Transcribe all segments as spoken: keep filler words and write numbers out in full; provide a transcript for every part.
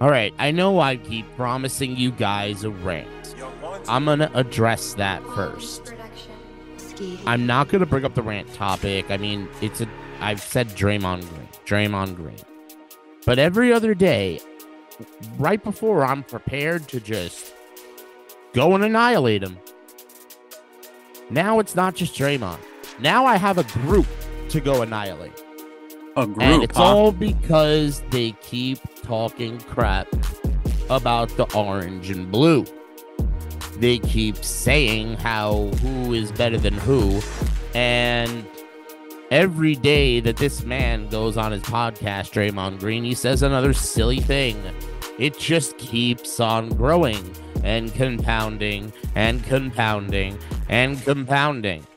All right, I know I keep promising you guys a rant. I'm going to address that first. I'm not going to bring up the rant topic. I mean, it's a I've said Draymond Green, Draymond Green. But every other day, right before I'm prepared to just go and annihilate him, now it's not just Draymond. Now I have a group to go annihilate. A group, and it's huh? all because they keep talking crap about the orange and blue. They keep saying how who is better than who, and every day that this man goes on his podcast, Draymond Green, he says another silly thing. It just keeps on growing and compounding and compounding and compounding.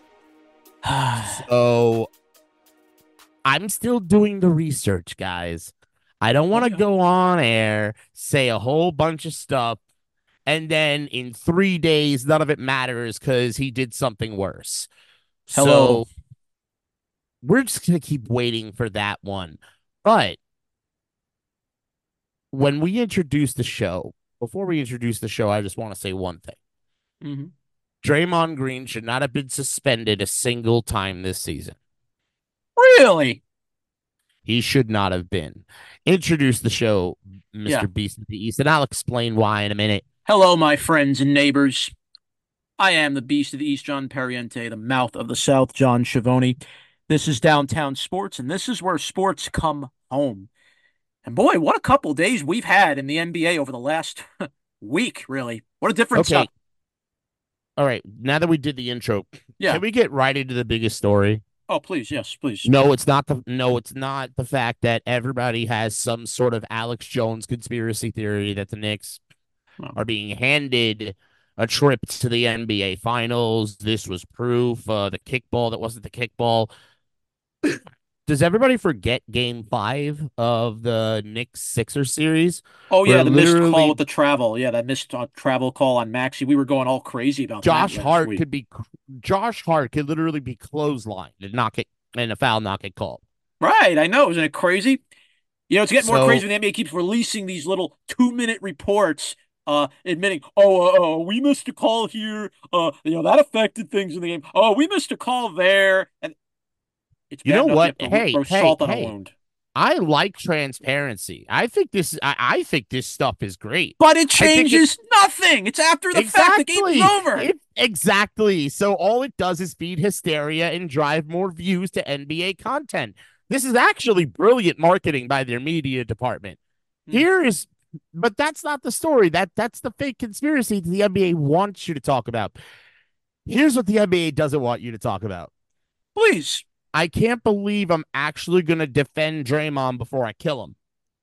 So I'm still doing the research, guys. I don't want to go on air, say a whole bunch of stuff, and then in three days, none of it matters because he did something worse. Hello. So we're just going to keep waiting for that one. But when we introduce the show, before we introduce the show, I just want to say one thing. Mm-hmm. Draymond Green should not have been suspended a single time this season. Really? He should not have been. Introduce the show, Mister Yeah. Beast of the East, and I'll explain why in a minute. Hello, my friends and neighbors. I am the Beast of the East, John Perriente, the mouth of the South, John Schiavone. This is Downtown Sports, and this is where sports come home. And boy, what a couple days we've had in the N B A over the last week, really. What a difference. Okay. All right. Now that we did the intro, yeah. Can we get right into the biggest story? Oh, please. Yes, please. No, it's not the no, it's not the fact that everybody has some sort of Alex Jones conspiracy theory that the Knicks oh. are being handed a trip to the N B A Finals. This was proof. Uh, the kickball that wasn't the kickball. Does everybody forget Game Five of the Knicks Sixers series? Oh yeah, the missed call with the travel. Yeah, that missed uh, travel call on Maxey. We were going all crazy about Josh that. Josh Hart week. could be Josh Hart could literally be clotheslined and not get and a foul not get called. Right, I know. Isn't it crazy? You know, it's getting so, more crazy when the N B A keeps releasing these little two-minute reports, uh, admitting, "Oh, uh, uh, we missed a call here. Uh, you know that affected things in the game. Oh, we missed a call there." And it's you know what? You hey, throw hey, salt on hey. a wound. I like transparency. I think this. I, I think this stuff is great. But it changes it, nothing. It's after the exactly, fact. The game's over. It, exactly. So all it does is feed hysteria and drive more views to N B A content. This is actually brilliant marketing by their media department. Hmm. Here is, but that's not the story. That that's the fake conspiracy that the N B A wants you to talk about. Here's what the N B A doesn't want you to talk about. Please. I can't believe I'm actually going to defend Draymond before I kill him.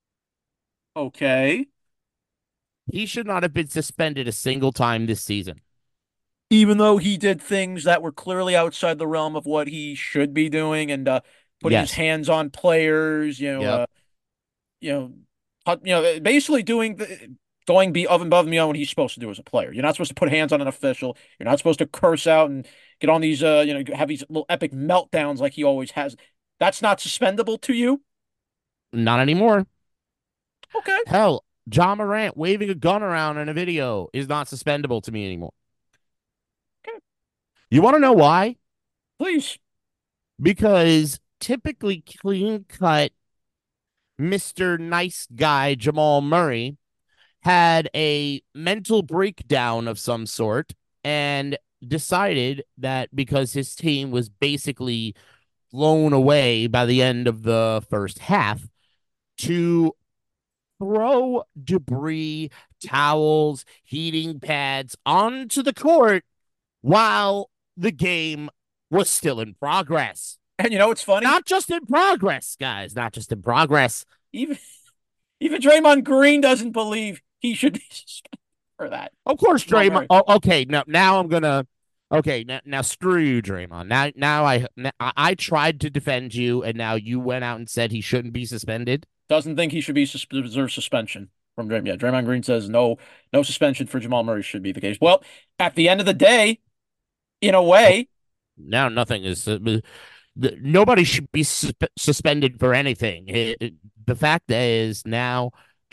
Okay. He should not have been suspended a single time this season. Even though he did things that were clearly outside the realm of what he should be doing and uh, putting yes. his hands on players, you know, yep. uh, you know, you know, basically doing the, going be above and above and beyond what he's supposed to do as a player. You're not supposed to put hands on an official. You're not supposed to curse out and get on these, uh, you know, have these little epic meltdowns like he always has. That's not suspendable to you? Not anymore. Okay. Hell, John Morant waving a gun around in a video is not suspendable to me anymore. Okay. You want to know why? Please. Because typically clean-cut Mister Nice Guy Jamal Murray had a mental breakdown of some sort and decided that because his team was basically blown away by the end of the first half to throw debris, towels, heating pads onto the court while the game was still in progress. And you know what's funny? Not just in progress, guys. Not just in progress. Even, even Draymond Green doesn't believe he should be suspended for that. Of course, Draymond. Oh, okay, now now I'm gonna. Okay, now now screw you, Draymond. Now now I now, I tried to defend you, and now you went out and said he shouldn't be suspended. Doesn't think he should be sus- deserve suspension from Draymond. Yeah, Draymond Green says no, no suspension for Jamal Murray should be the case. Well, at the end of the day, in a way, now nothing is. Uh, the, nobody should be sus- suspended for anything. It, it, the fact is now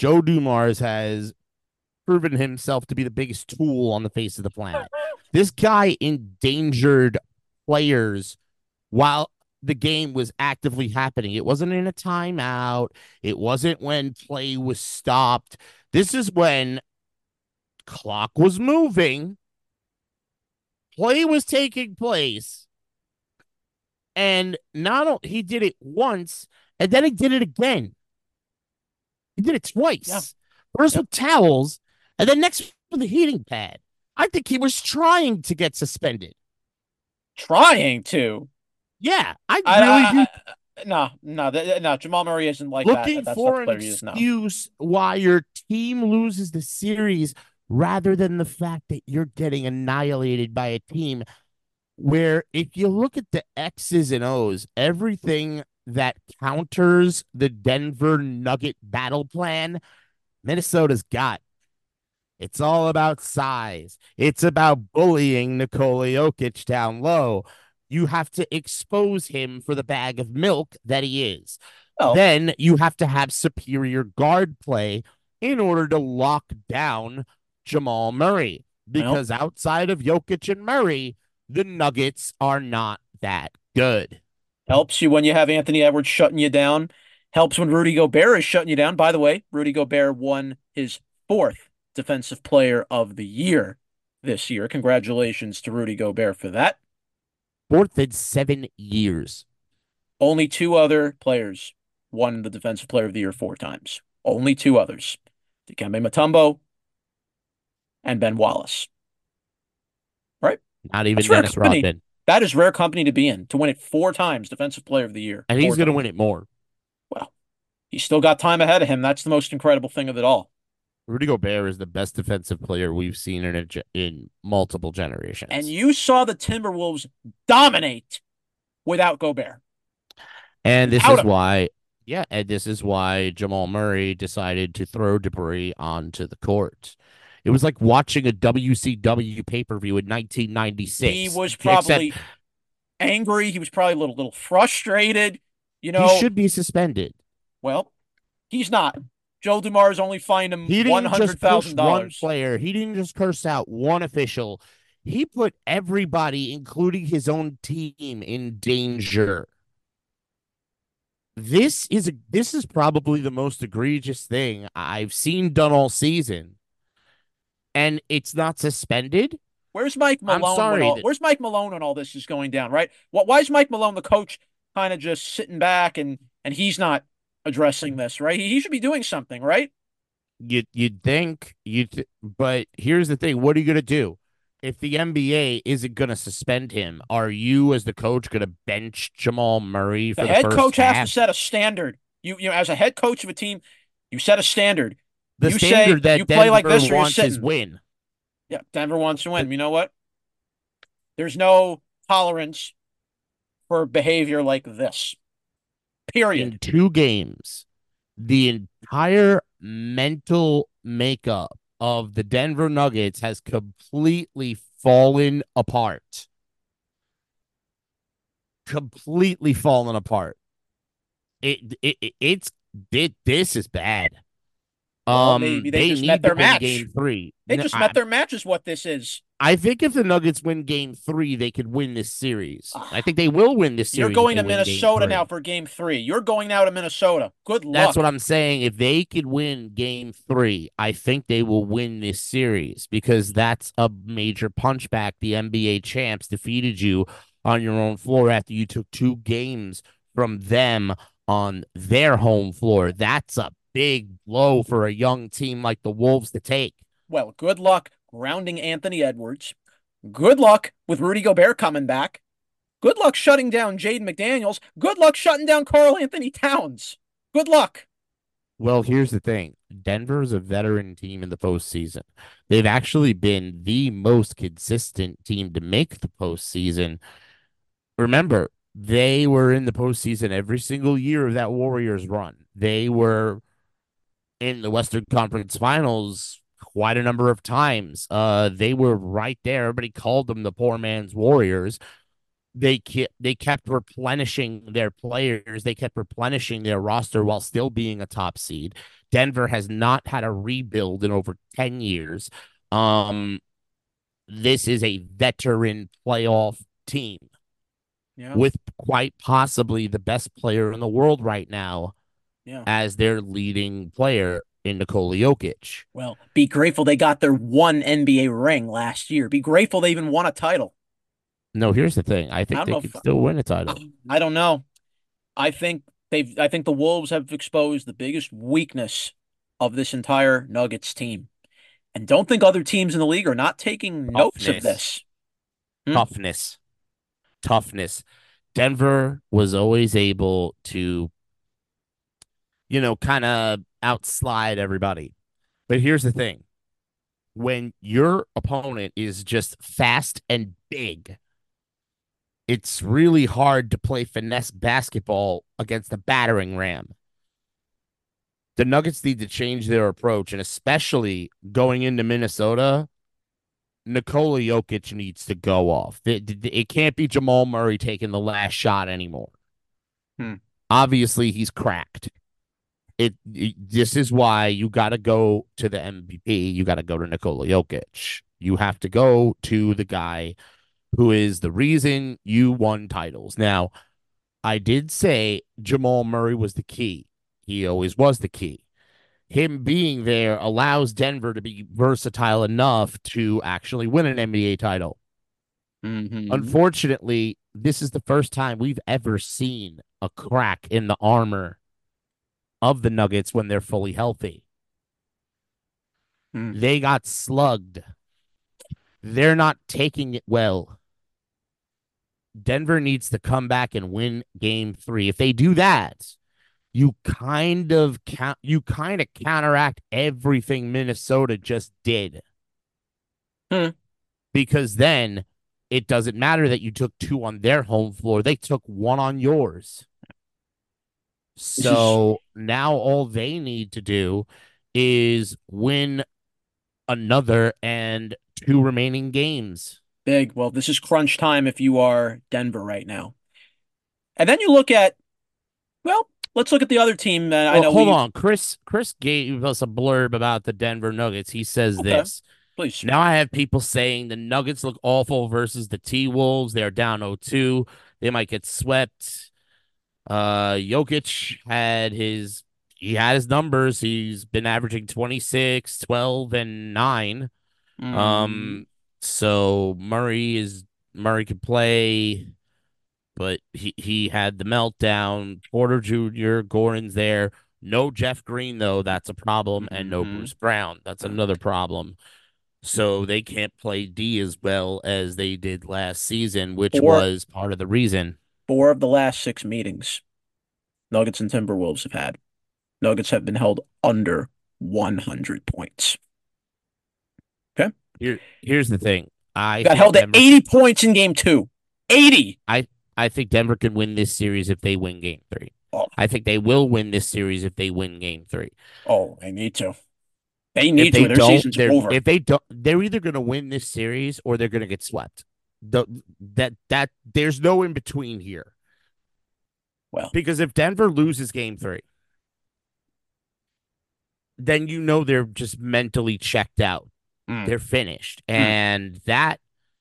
Joe Dumars has proven himself to be the biggest tool on the face of the planet. This guy endangered players while the game was actively happening. It wasn't in a timeout. It wasn't when play was stopped. This is when clock was moving, play was taking place, and not only he did it once, and then he did it again. He did it twice. Yeah. First yep. with towels, and then next with the heating pad. I think he was trying to get suspended. Trying to? Yeah, I, I really I, do. I, no, no, no. Jamal Murray isn't like Looking that. That's for an excuse why your team loses the series rather than the fact that you're getting annihilated by a team where, if you look at the X's and O's, everything that counters the Denver Nugget battle plan, Minnesota's got. It's all about size. It's about bullying Nikola Jokic down low. You have to expose him for the bag of milk that he is. Oh. Then you have to have superior guard play in order to lock down Jamal Murray. Because well. outside of Jokic and Murray, the Nuggets are not that good. Helps you when you have Anthony Edwards shutting you down. Helps when Rudy Gobert is shutting you down. By the way, Rudy Gobert won his fourth Defensive Player of the Year this year. Congratulations to Rudy Gobert for that. Fourth in seven years. Only two other players won the Defensive Player of the Year four times. Only two others. Dikembe Mutombo and Ben Wallace. Right? Not even Dennis Rodman. That is rare company to be in, to win it four times, Defensive Player of the Year. And he's going to win it more. Well, he's still got time ahead of him. That's the most incredible thing of it all. Rudy Gobert is the best defensive player we've seen in a, in multiple generations. And you saw the Timberwolves dominate without Gobert. And this Out is why, yeah, and this is why Jamal Murray decided to throw debris onto the court. It was like watching a W C W pay-per-view in nineteen ninety-six. He was probably Except, angry. He was probably a little, little frustrated. You know, he should be suspended. Well, he's not. Joe Dumars only fined him one hundred thousand dollars. One player. He didn't just curse out one official. He put everybody, including his own team, in danger. This is a, this is probably the most egregious thing I've seen done all season. And it's not suspended. Where's Mike Malone? I'm sorry. All, where's Mike Malone when all this is going down, right? Why is Mike Malone, the coach, kind of just sitting back and and he's not addressing this, right? He, he should be doing something, right? You, you'd think, you, th- but here's the thing. What are you going to do? If the N B A isn't going to suspend him, are you, as the coach, going to bench Jamal Murray for the, the head first coach half? has to set a standard. You, you know, as a head coach of a team, you set a standard. The you standard say, that you Denver play like this wants is win. Yeah, Denver wants to win. You know what? There's no tolerance for behavior like this. Period. In two games, the entire mental makeup of the Denver Nuggets has completely fallen apart. Completely fallen apart. It, it, it it's it, this is bad. Well, um, maybe they, they just met their match. Game three. They just no, met I, their match, is what this is. I think if the Nuggets win game three, they could win this series. I think they will win this series. You're going to Minnesota now for game three. You're going now to Minnesota. Good luck. That's what I'm saying. If they could win game three, I think they will win this series because that's a major punchback. The N B A champs defeated you on your own floor after you took two games from them on their home floor. That's a big blow for a young team like the Wolves to take. Well, good luck grounding Anthony Edwards. Good luck with Rudy Gobert coming back. Good luck shutting down Jaden McDaniels. Good luck shutting down Karl Anthony Towns. Good luck. Well, here's the thing. Denver is a veteran team in the postseason. They've actually been the most consistent team to make the postseason. Remember, they were in the postseason every single year of that Warriors run. They were in the Western Conference Finals quite a number of times. Uh, they were right there. Everybody called them the poor man's Warriors. they kept they kept replenishing their players. They kept replenishing their roster while still being a top seed. Denver has not had a rebuild in over ten years. Um, this is a veteran playoff team Yeah. with quite possibly the best player in the world right now Yeah. as their leading player in Nikola Jokic. Well, be grateful they got their one N B A ring last year. Be grateful they even won a title. No, here's the thing. I I think don't they know could if still win a title. I don't know. I think they've I think the Wolves have exposed the biggest weakness of this entire Nuggets team. And don't think other teams in the league are not taking notes of Toughness, this. Hmm? toughness, toughness. Denver was always able to, you know, kind of outslide everybody. But here's the thing, when your opponent is just fast and big, it's really hard to play finesse basketball against a battering ram. The Nuggets need to change their approach, and especially going into Minnesota, Nikola Jokic needs to go off. It, it can't be Jamal Murray taking the last shot anymore. Hmm. Obviously, he's cracked. It, it this is why you got to go to the M V P. You got to go to Nikola Jokic. You have to go to the guy who is the reason you won titles. Now, I did say Jamal Murray was the key. He always was the key. Him being there allows Denver to be versatile enough to actually win an N B A title. Mm-hmm. Unfortunately, this is the first time we've ever seen a crack in the armor of the Nuggets when they're fully healthy. Hmm. They got slugged. They're not taking it well. Denver needs to come back and win game three. If they do that, you kind of count you kind of counteract everything Minnesota just did. Hmm. Because then it doesn't matter that you took two on their home floor. They took one on yours. This is So now all they need to do is win another and two remaining games. big. Well, this is crunch time if you are Denver right now. And then you look at, well, let's look at the other team that I Well, know hold we on. Chris Chris gave us a blurb about the Denver Nuggets. He says okay, this. please. Now I have people saying the Nuggets look awful versus the T Wolves. They're down oh two. They might get swept. Uh Jokic had his he had his numbers. He's been averaging twenty-six, twelve, and nine. Mm. Um so Murray is Murray can play, but he he had the meltdown. Porter Junior, Goran's there. No Jeff Green though, that's a problem, and no Mm-hmm. Bruce Brown. That's another problem. So they can't play D as well as they did last season, which Four was part of the reason. four of the last six meetings Nuggets and Timberwolves have had. Nuggets have been held under one hundred points. Okay. Here, here's the thing. I Got think held at Denver. eighty points in game two. eighty. I I think Denver can win this series if they win Game Three. Oh, I think they will win this series if they win Game Three. oh, they need to. They If need to, they or their don't, season's they're over. if they don't, they're either going to win this series or they're going to get swept. The, that that there's no in between here. Well, Because if Denver loses Game Three, then you know they're just mentally checked out. mm, They're finished, mm. and that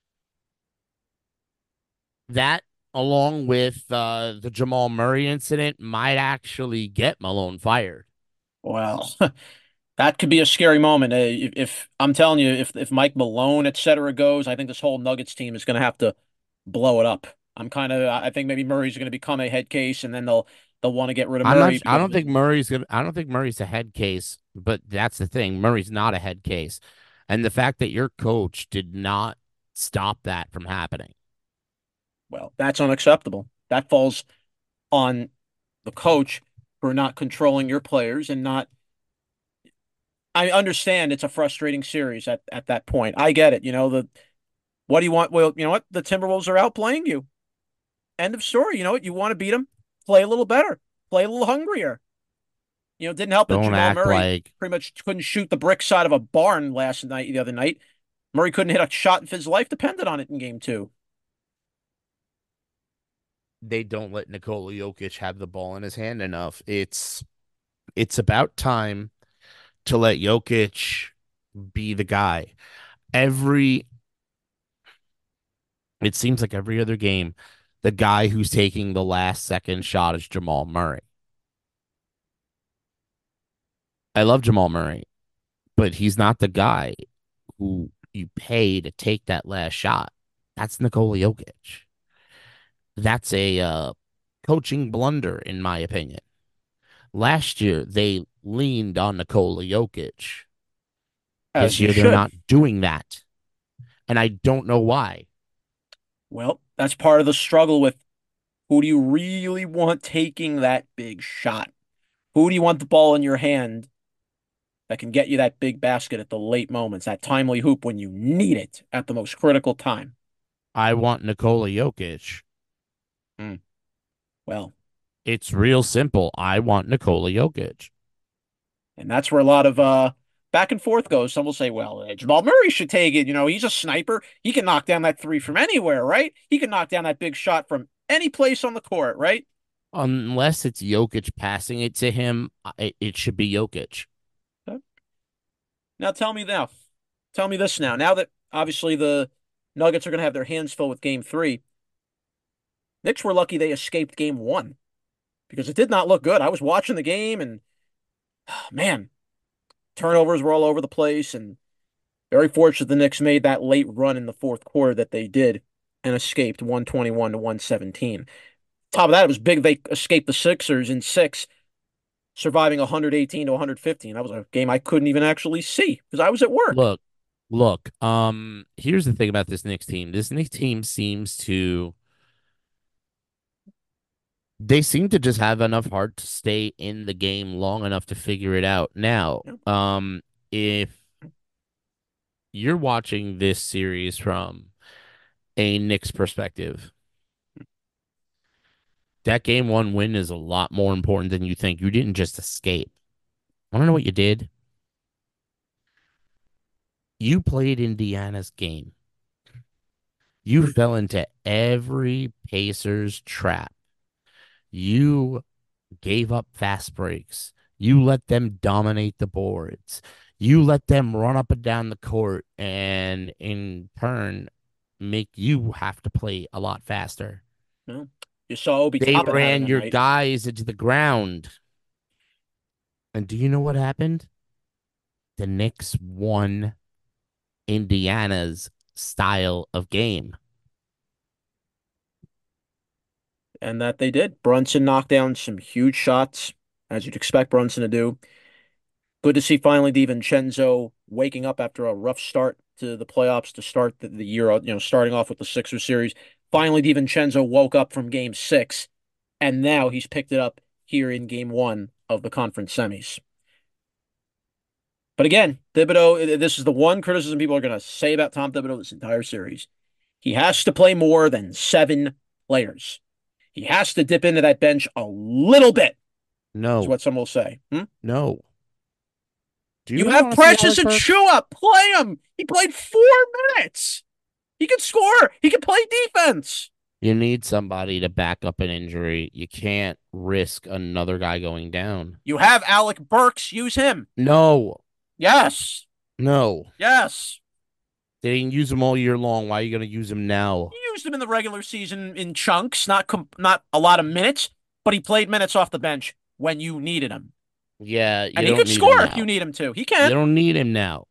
that along with uh, the Jamal Murray incident might actually get Malone fired. Well, that could be a scary moment. Uh, if, if I'm telling you, if if Mike Malone, et cetera, goes, I think this whole Nuggets team is going to have to blow it up. I'm kind of, I think maybe Murray's going to become a head case, and then they'll they'll want to get rid of I'm not. Murray I because of don't his. think Murray's gonna. I don't think Murray's a head case. But that's the thing. Murray's not a head case, and the fact that your coach did not stop that from happening. Well, that's unacceptable. That falls on the coach for not controlling your players and not. I understand it's a frustrating series at at that point. I get it. You know the what do you want? Well, you know what? The Timberwolves are outplaying you. End of story. You know what? You want to beat them? Play a little better. Play a little hungrier. You know, it didn't help that Don't Jamal act Murray like pretty much couldn't shoot the brick side of a barn last night, the other night. Murray couldn't hit a shot if his life depended on it in game two. they don't let Nikola Jokic have the ball in his hand enough. It's it's about time to let Jokic be the guy. Every it seems like every other game, the guy who's taking the last second shot is Jamal Murray. I love Jamal Murray, but he's not the guy who you pay to take that last shot. That's Nikola Jokic. That's a uh, coaching blunder, in my opinion. Last year, they leaned on Nikola Jokic. As This you year, they're should. not doing that. And I don't know why. Well, that's part of the struggle with who do you really want taking that big shot? Who do you want the ball in your hand that can get you that big basket at the late moments, that timely hoop when you need it at the most critical time? I want Nikola Jokic. Hmm. Well, It's real simple. I want Nikola Jokic. and that's where a lot of uh back and forth goes. Some will say, well, uh, Jamal Murray should take it. You know, he's a sniper. He can knock down that three from anywhere, right? He can knock down that big shot from any place on the court, right? Unless it's Jokic passing it to him, it, it should be Jokic. Now tell me now. Tell me this now. Now that obviously the Nuggets are going to have their hands full with game three, Knicks were lucky they escaped game one because it did not look good. I was watching the game and oh, man, turnovers were all over the place and very fortunate the Knicks made that late run in the fourth quarter that they did and escaped one twenty-one to one seventeen. Top of that, it was big they escaped the Sixers in six, surviving one eighteen to one fifteen. That was a game I couldn't even actually see because I was at work. Look, look. Um, here's the thing about this Knicks team. This Knicks team seems to they seem to just have enough heart to stay in the game long enough to figure it out. Now, Yeah. um, if you're watching this series from a Knicks perspective, that game one win is a lot more important than you think. You didn't just escape. I don't know what you did. You played Indiana's game. You fell into every Pacers trap. You gave up fast breaks. You let them dominate the boards. You let them run up and down the court and in turn make you have to play a lot faster. Yeah. You saw Obi They Toppin having ran a your night. guys into the ground. And do you know what happened? The Knicks won Indiana's style of game. And that they did. Brunson knocked down some huge shots, as you'd expect Brunson to do. Good to see finally DiVincenzo waking up after a rough start to the playoffs to start the, the year, you know, starting off with the Sixers series. Finally, DiVincenzo woke up from game six, and now he's picked it up here in game one of the conference semis. But again, Thibodeau, this is the one criticism people are going to say about Tom Thibodeau this entire series. He has to play more than seven players. He has to dip into that bench a little bit, is No, what some will say. Hmm? no. Do you You really have want to see Precious Alec and Burks? Chua. Play him. He played four minutes. He can score. He can play defense. You need somebody to back up an injury. You can't risk another guy going down. You have Alec Burks. Use him. No, Yes. no. Yes. They didn't use him all year long. Why are you going to use him now? He used him in the regular season in chunks, not com- not a lot of minutes, but he played minutes off the bench when you needed him. Yeah, And you he don't could need him score if you now. need him to. He You can. don't need him now.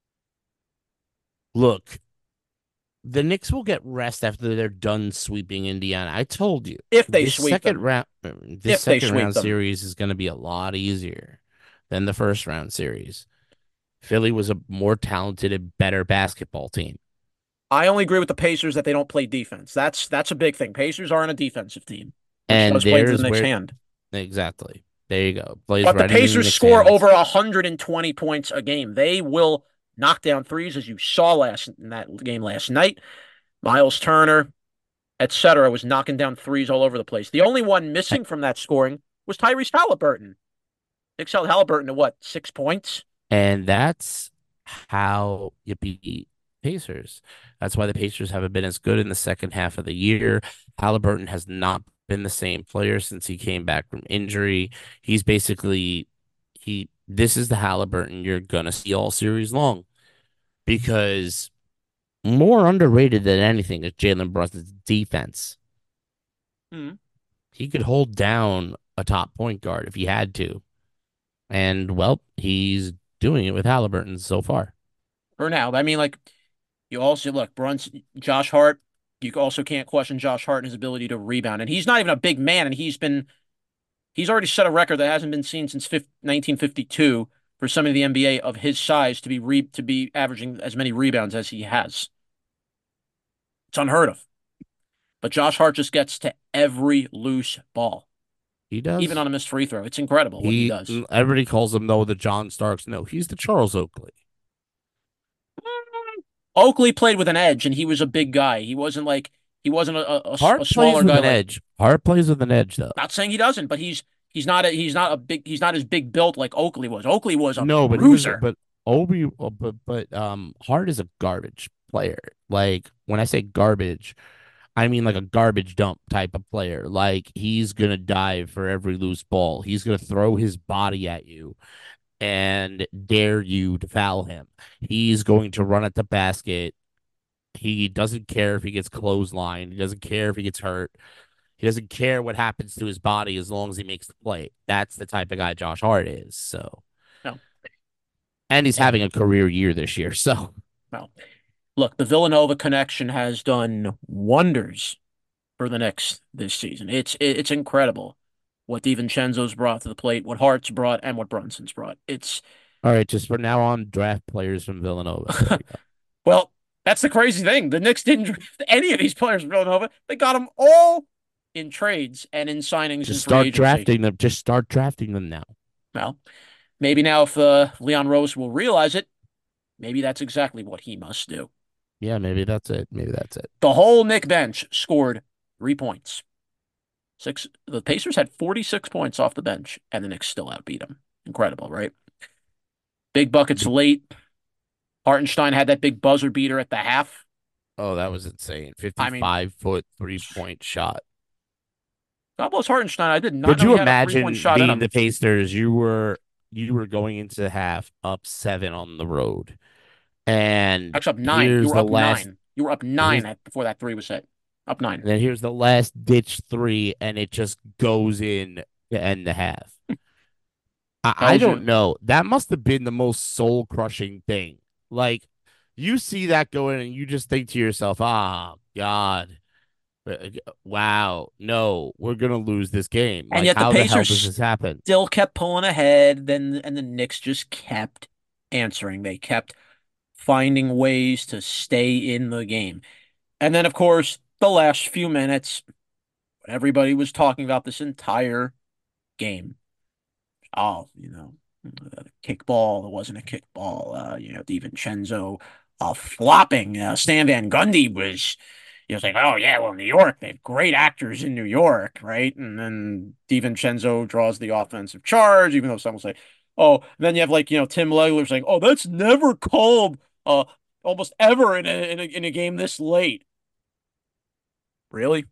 Look, the Knicks will get rest after they're done sweeping Indiana. I told you. If they This sweep second them. round this If they second sweep round them. series is going to be a lot easier than the first round series. Philly was a more talented and better basketball team. I only agree with the Pacers that they don't play defense. That's that's a big thing. Pacers aren't a defensive team, which And does play into the there's Knicks' where hand. exactly. There you go. Plays But the right into the Pacers Knicks' score hands. over one hundred twenty points a game. They will knock down threes, as you saw last in that game last night. Miles Turner, et cetera, was knocking down threes all over the place. The only one missing from that scoring was Tyrese Halliburton. Knicks held Halliburton to what, six points? And that's how you beat Pacers. That's why the Pacers haven't been as good in the second half of the year. Halliburton has not been the same player since he came back from injury. He's basically he this is the Halliburton you're gonna see all series long because more underrated than anything is Jalen Brunson's defense. Hmm. He could hold down a top point guard if he had to. And well, he's doing it with Halliburton so far. For now, I mean, like you also look Brunson, Josh Hart. You also can't question Josh Hart and his ability to rebound, and he's not even a big man, and he's been he's already set a record that hasn't been seen since nineteen fifty-two for some of the N B A of his size to be re to be averaging as many rebounds as he has. It's unheard of. But Josh Hart just gets to every loose ball, He even does. on a missed free throw. It's incredible what he He does. everybody calls him though the John Starks. No, he's the Charles Oakley. Oakley played with an edge, and he was a big guy. He wasn't like he wasn't a, a, a Hart plays smaller with guy an like. edge. Hart plays with an edge though. Not saying he doesn't, but he's he's not a, he's not a big he's not as big built like Oakley was. Oakley was a No, but he was bruiser. but Obi uh, but but um Hart is a garbage player. Like when I say garbage, I mean like a garbage dump type of player. Like he's gonna dive for every loose ball. He's gonna throw his body at you and dare you to foul him. He's going to run at the basket. He doesn't care if he gets clotheslined. He doesn't care if he gets hurt. He doesn't care what happens to his body as long as he makes the play. That's the type of guy Josh Hart is. So, No. and he's And having a career year this year. So, well, look, the Villanova connection has done wonders for the Knicks this season. It's it's incredible what DiVincenzo's brought to the plate, what Hart's brought, and what Brunson's brought. It's all right, just for now on, draft players from Villanova. There we go. well, that's the crazy thing. The Knicks didn't draft any of these players from Villanova. They got them all in trades and in signings in Just free start agency. drafting them. Just start drafting them now. Well, maybe now if uh, Leon Rose will realize it, maybe that's exactly what he must do. Yeah, maybe that's it. Maybe that's it. The whole Knick bench scored three points. Six. The Pacers had forty-six points off the bench, and the Knicks still outbeat them. Incredible, right? Big buckets late. Hartenstein had that big buzzer beater at the half. Oh, that was insane. I mean, fifty-five foot three point shot. God bless Hartenstein. I did not Could know you he had a three point imagine shot in being him. the Pacers? You were you were going into half up seven on the road, and Actually, up nine. You here's were the up last. nine. You were up Here's nine before that three was hit. Up nine. and then here's the last ditch three, and it just goes in to end the half. I, I Tells don't you. know. That must have been the most soul crushing thing. Like you see that go in, and you just think to yourself, "Ah, God, uh, wow, no, we're gonna lose this game. And Like, yet the how the hell does Pacers this happen?" still kept pulling ahead. Then and the Knicks just kept answering. They kept finding ways to stay in the game. And then, of course, the last few minutes, everybody was talking about this entire game. Oh, you know, kickball. It wasn't a kickball. Uh, you know, DiVincenzo uh, flopping. Uh, Stan Van Gundy was, he was like, oh, yeah, well, New York, they have great actors in New York, right? And then DiVincenzo draws the offensive charge, even though some will say, oh, and then you have like, you know, Tim Legler saying, oh, that's never called uh, almost ever in a, in a, in a game this late. Really?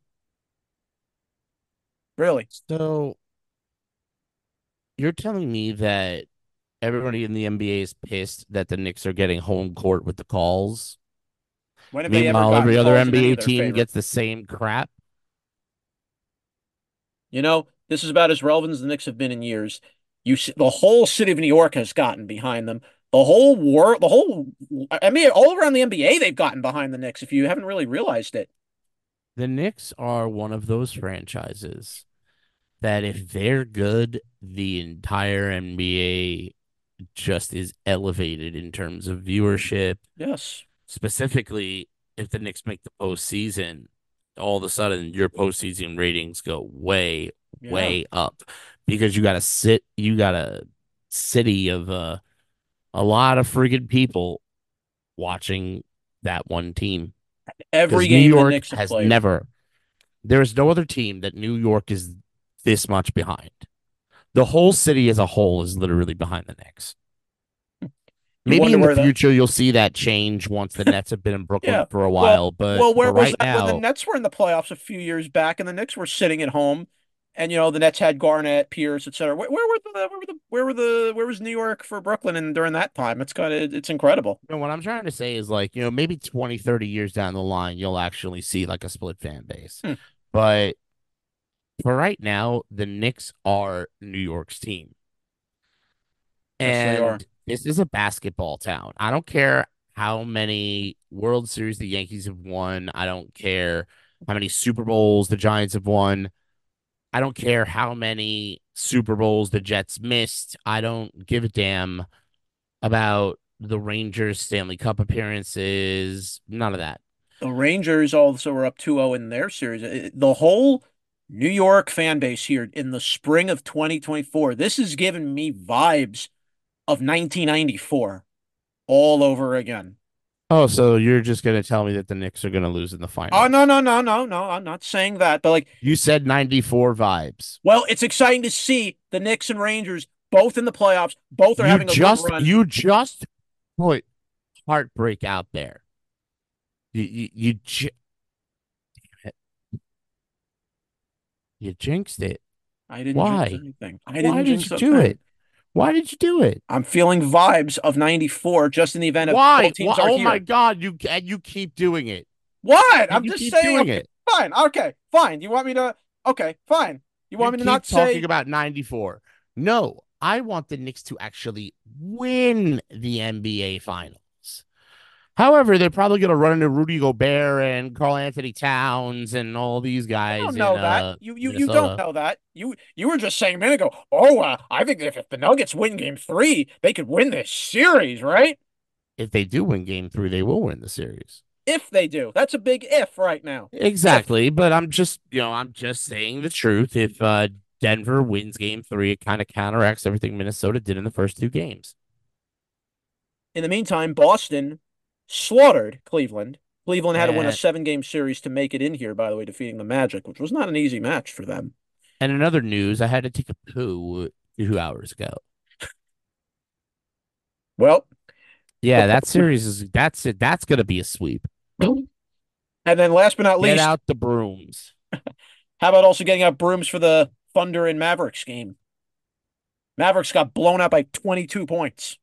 Really? So you're telling me that everybody in the N B A is pissed that the Knicks are getting home court with the calls. When have they ever Meanwhile, gotten every other calls in any N B A of their team favor? gets the same crap. You know, this is about as relevant as the Knicks have been in years. You see, the whole city of New York has gotten behind them. The whole world, the whole, I mean, all around the N B A, they've gotten behind the Knicks. If you haven't really realized it, The Knicks are one of those franchises that if they're good, the entire N B A just is elevated in terms of viewership. yes, Specifically, if the Knicks make the postseason, all of a sudden your postseason ratings go way, yeah, way up because you got to sit, you got a city of uh, a lot of friggin' people watching that one team every because New game the York Knicks have has played. never, there is no other team that New York is this much behind. The whole city as a whole is literally behind the Knicks. You Maybe wonder in the where the future you'll see that change once the Nets have been in Brooklyn yeah. for a Well, while, but well, where for was right that when the now, Nets were in the playoffs a few years back, and the Knicks were sitting at home, and you know the Nets had Garnett, Pierce, et cetera. Where, where were the where were the where were the where was New York for Brooklyn and during that time? It's kind of it's incredible. you know, what I'm trying to say is like, you know, maybe twenty, thirty years down the line, you'll actually see like a split fan base. Hmm. But for right now, the Knicks are New York's team. Yes, they are. And this is a basketball town. I don't care how many World Series the Yankees have won. I don't care how many Super Bowls the Giants have won. I don't care how many Super Bowls the Jets missed. I don't give a damn about the Rangers Stanley Cup appearances. None of that. The Rangers also were up two oh in their series. The whole New York fan base here in the spring of twenty twenty-four, this is giving me vibes of nineteen ninety-four all over again. Oh, so you're just gonna tell me that the Knicks are gonna lose in the Oh, no, finals? no, no, no, no. I'm not saying that. But like, You said ninety-four vibes. well, it's exciting to see the Knicks and Rangers both in the playoffs. Both are You having a good just run. you just put heartbreak out there. You you you, j- you jinxed it. I didn't jinx Why? anything. I Why didn't did jinx you a do thing. it? Why did you do it? I'm feeling vibes of ninety-four just in the event of Why? both Why? teams are Oh my here. God! You and you keep doing it. What? And I'm you just keep saying, doing okay, it. fine. Okay, fine. You want me to, okay, fine. You You want me to not keep talking say, about ninety-four. No, I want the Knicks to actually win the N B A Finals. However, they're probably going to run into Rudy Gobert and Carl Anthony Towns and all these I guys don't in know that. uh, You you you don't Minnesota. know that. You you were just saying a minute ago, oh, uh, I think if, if the Nuggets win game three, they could win this series, right? If they do win game three, they will win the series. If they do. That's a big if right now. If. Exactly. But I'm just, you know, I'm just saying the truth. If uh, Denver wins game three, it kind of counteracts everything Minnesota did in the first two games. In the meantime, Boston slaughtered Cleveland. Cleveland had to win a And seven game series to make it in here, by the way, defeating the Magic, which was not an easy match for them. and in other news, I had to take a poo two hours ago. Well, Yeah, that the, series is that's it. That's gonna be a sweep. and then last but not Get least, out the brooms. how about also getting out brooms for the Thunder and Mavericks game? Mavericks got blown out by twenty-two points.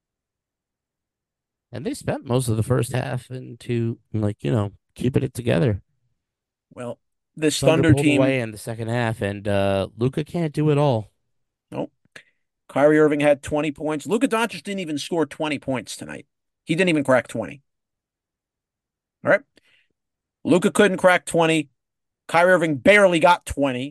And they spent most of the first half into like, you know, keeping it together. Well, this Thunder Thunder pulled team, away in the second half, and uh Luca can't do it all. nope. Kyrie Irving had twenty points. Luka Doncic didn't even score twenty points tonight. He didn't even crack twenty. All right. Luka couldn't crack twenty. Kyrie Irving barely got twenty.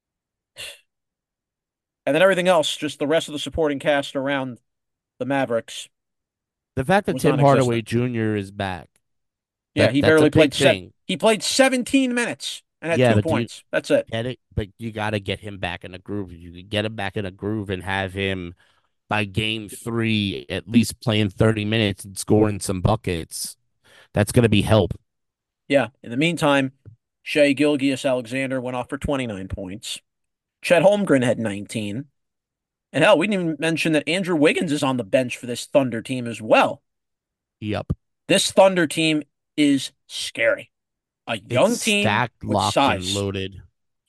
And then everything else, just the rest of the supporting cast around the Mavericks The fact that was Tim Hardaway non-existent. Junior is back, Yeah, that he that's a barely big played set. thing. He played seventeen minutes and had Yeah, two but do you points. That's it. get it? But you got to get him back in a groove. You could get him back in a groove and have him by game three at least playing thirty minutes and scoring some buckets. That's going to be help. Yeah. In the meantime, Shea Gilgeous-Alexander went off for twenty-nine points. Chet Holmgren had nineteen. And hell, we didn't even mention that Andrew Wiggins is on the bench for this Thunder team as well. Yep. This Thunder team is scary. A It's young team stacked, with locked, and size. loaded.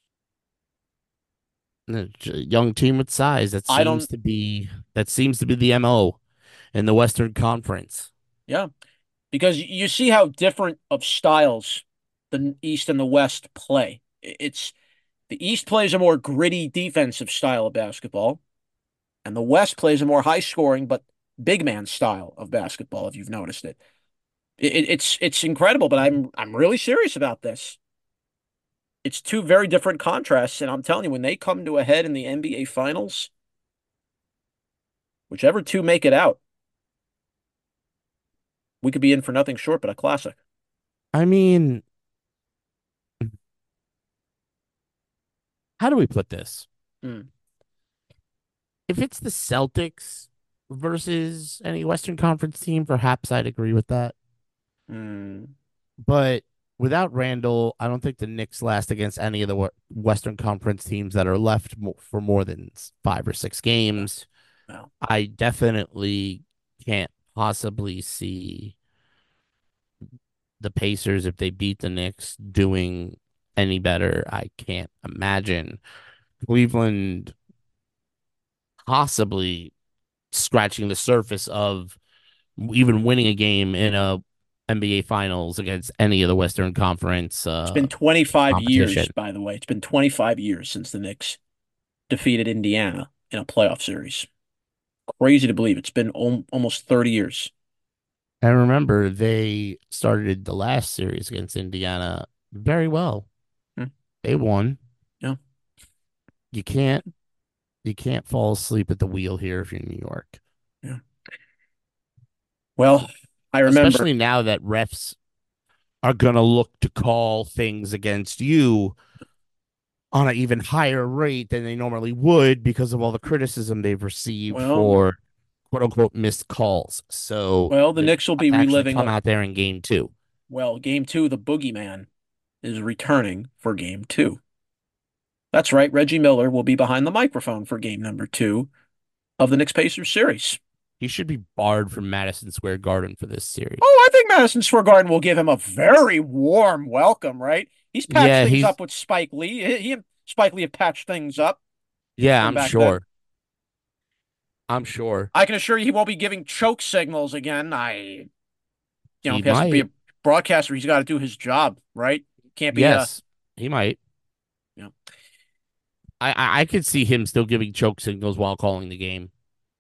A young team with size. That I seems don't, to be that seems to be the M O in the Western Conference. yeah, because you see how different of styles the East and the West play. It's the East plays a more gritty defensive style of basketball, and the West plays a more high scoring but big man style of basketball, if you've noticed it. It, it's it's incredible, but I'm I'm really serious about this. It's two very different contrasts, and I'm telling you, when they come to a head in the N B A Finals, whichever two make it out, we could be in for nothing short but a classic. I mean, how do we put this? Mm. If it's the Celtics versus any Western Conference team, perhaps I'd agree with that. Mm. But without Randall, I don't think the Knicks last against any of the Western Conference teams that are left for more than five or six No, games. no. I definitely can't possibly see the Pacers, if they beat the Knicks, doing any better. I can't imagine Cleveland possibly scratching the surface of even winning a game in a N B A Finals against any of the Western Conference It's uh, been twenty-five years, competition. by the way. It's been twenty-five years since the Knicks defeated Indiana in a playoff series. Crazy to believe. It's been al almost thirty years. And remember, they started the last series against Indiana very well. Hmm. They won. Yeah. You can't you can't fall asleep at the wheel here if you're in New York. Yeah. Well, I remember. Especially now that refs are gonna look to call things against you on an even higher rate than they normally would because of all the criticism they've received Well, for quote unquote missed calls. So well, the they've Knicks will got be to actually reliving. come A, out there in game two. well, game two, the boogeyman is returning for game two. That's right. Reggie Miller will be behind the microphone for game number two of the Knicks Pacers series. He should be barred from Madison Square Garden for this series. Oh, I think Madison Square Garden will give him a very warm welcome, right? He's patched Yeah, things he's up with Spike Lee. He, he and Spike Lee have patched things up yeah, from I'm back then. sure. I'm sure. I can assure you he won't be giving choke signals again. I, you know, He if he has to be a might. broadcaster, he's got to do his job, right? Can't be a, Yes, he might. you know, I, I I could see him still giving choke signals while calling the game.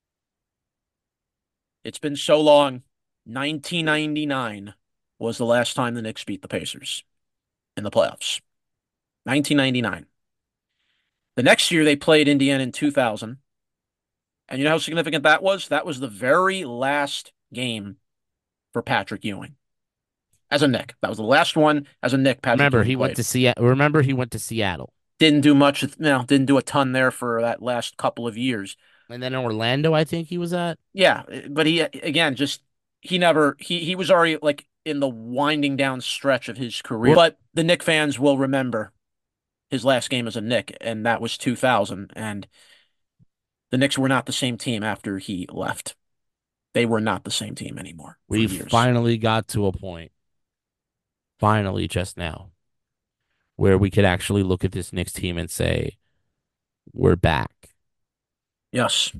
it's been so long. nineteen ninety-nine was the last time the Knicks beat the Pacers in the playoffs. nineteen ninety-nine. The next year they played Indiana in two thousand. And you know how significant that was? That was the very last game for Patrick Ewing as a Knick. That was the last one as a Knick Patrick Remember, Ewing he went played. to Seattle. Remember, he went to Seattle, Didn't do much, you know, didn't do a ton there for that last couple of years. and then in Orlando, I think he was at. Yeah, but he again just he never he he was already like in the winding down stretch of his career. But the Knick fans will remember his last game as a Knick, and that was two thousand. And the Knicks were not the same team after he left. They were not the same team anymore for We years. finally got to a point, finally, just now, where we could actually look at this Knicks team and say, we're back. Yes.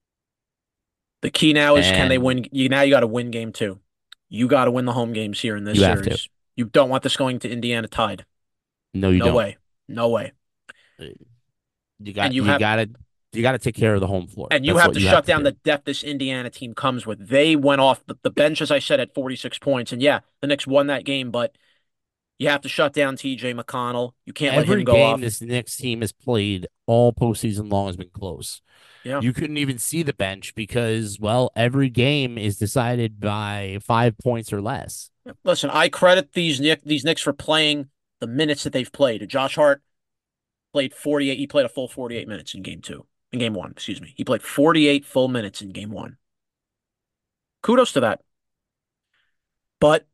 The key now is can they And win? You now you got to win game two. You got to win the home games here in this you have to. series. You don't want this going to Indiana tied. No, you No don't. way. No way. You And got you you have got to you got to take care of the home floor. and you That's have what to you have shut to down do. the depth this Indiana team comes with. They went off the, the bench, as I said, at forty-six points. And yeah, the Knicks won that game, but you have to shut down T J McConnell. You can't let him Every go game off. this Knicks team has played all postseason long has been close. Yeah. You couldn't even see the bench because, well, every game is decided by five points or less. Listen, I credit these Knicks, these Knicks for playing the minutes that they've played. Josh Hart played forty-eight. He played a full forty-eight minutes in game two. In game one, excuse me. He played forty-eight full minutes in game one. Kudos to that. But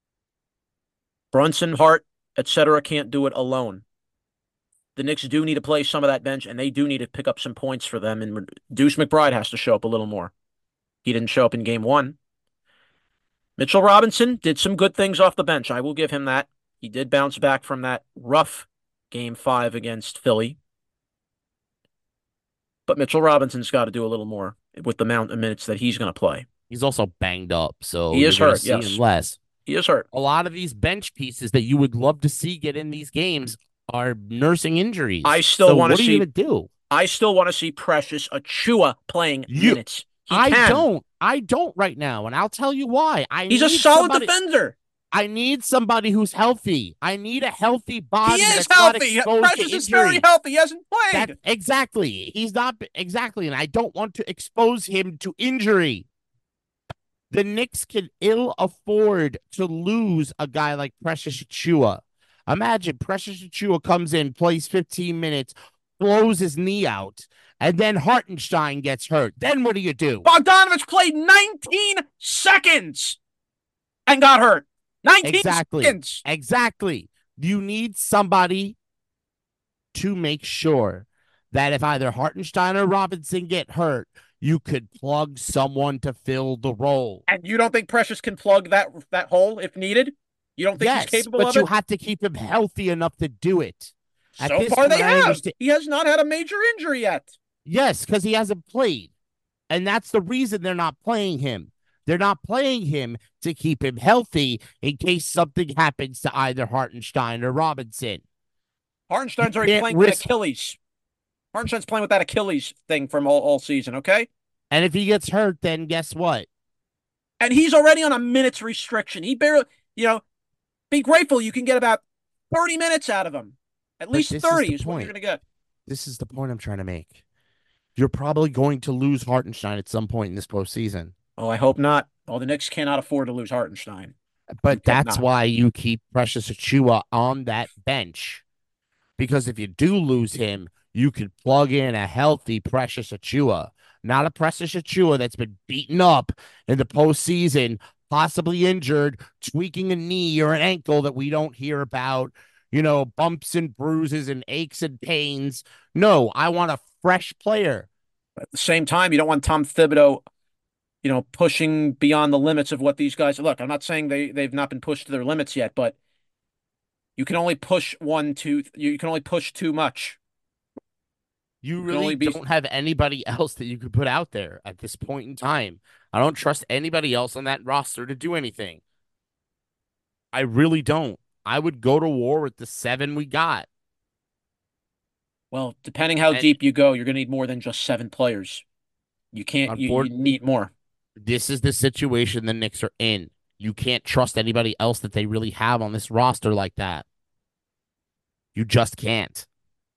Brunson, Hart, et cetera can't do it alone. The Knicks do need to play some of that bench, and they do need to pick up some points for them. And Deuce McBride has to show up a little more. He didn't show up in game one. Mitchell Robinson did some good things off the bench. I will give him that. He did bounce back from that rough game five against Philly. But Mitchell Robinson's got to do a little more with the amount of minutes that he's going to play. He's also banged up, so he you're is going to hurt, see yes. him less. He is hurt. A lot of these bench pieces that you would love to see get in these games are nursing injuries. I still so want to see. What are you going to do? I still want to see Precious Achiuwa playing you, minutes. He I can. don't. I don't right now, and I'll tell you why. I He's a solid somebody, defender. I need somebody who's healthy. I need a healthy body. He is that's healthy. Not Precious is very healthy. He hasn't played. That, exactly. He's not exactly, and I don't want to expose him to injury. The Knicks can ill afford to lose a guy like Precious Achiuwa. Imagine Precious Achiuwa comes in, plays fifteen minutes, blows his knee out, and then Hartenstein gets hurt. Then what do you do? Bogdanovich played nineteen seconds and got hurt. nineteen exactly. seconds. Exactly. You need somebody to make sure that if either Hartenstein or Robinson get hurt, you could plug someone to fill the role. And you don't think Precious can plug that that hole if needed? You don't think he's Yes, capable but of you it? have to keep him healthy enough to do it. At So this far, they point, I have. understand. He has not had a major injury yet. Yes, because he hasn't played. And that's the reason they're not playing him. They're not playing him to keep him healthy in case something happens to either Hartenstein or Robinson. You Hartenstein's already can't playing with risk. Achilles. Hartenstein's playing with that Achilles thing from all, all season, okay? And if he gets hurt, then guess what? And he's already on a minutes restriction. He barely, you know, be grateful you can get about thirty minutes out of him. At But least this is the thirty is what you're point. going to get. This is the point I'm trying to make. You're probably going to lose Hartenstein at some point in this postseason. Oh, I hope not. Oh, the Knicks cannot afford to lose Hartenstein. You But that's cannot. why you keep Precious Achua on that bench. Because if you do lose him, you could plug in a healthy Precious Achua, not a Precious Achua that's been beaten up in the postseason, possibly injured, tweaking a knee or an ankle that we don't hear about, you know, bumps and bruises and aches and pains. No, I want a fresh player. At the same time, you don't want Tom Thibodeau, you know, pushing beyond the limits of what these guys look. I'm not saying they they've not been pushed to their limits yet, but you can only push one, two. You can only push too much. You You can really only be don't have anybody else that you could put out there at this point in time. I don't trust anybody else on that roster to do anything. I really don't. I would go to war with the seven we got. well, depending how And deep you go, you're going to need more than just seven players. You can't. You you unfortunately, need more. this is the situation the Knicks are in. You can't trust anybody else that they really have on this roster like that. You just can't.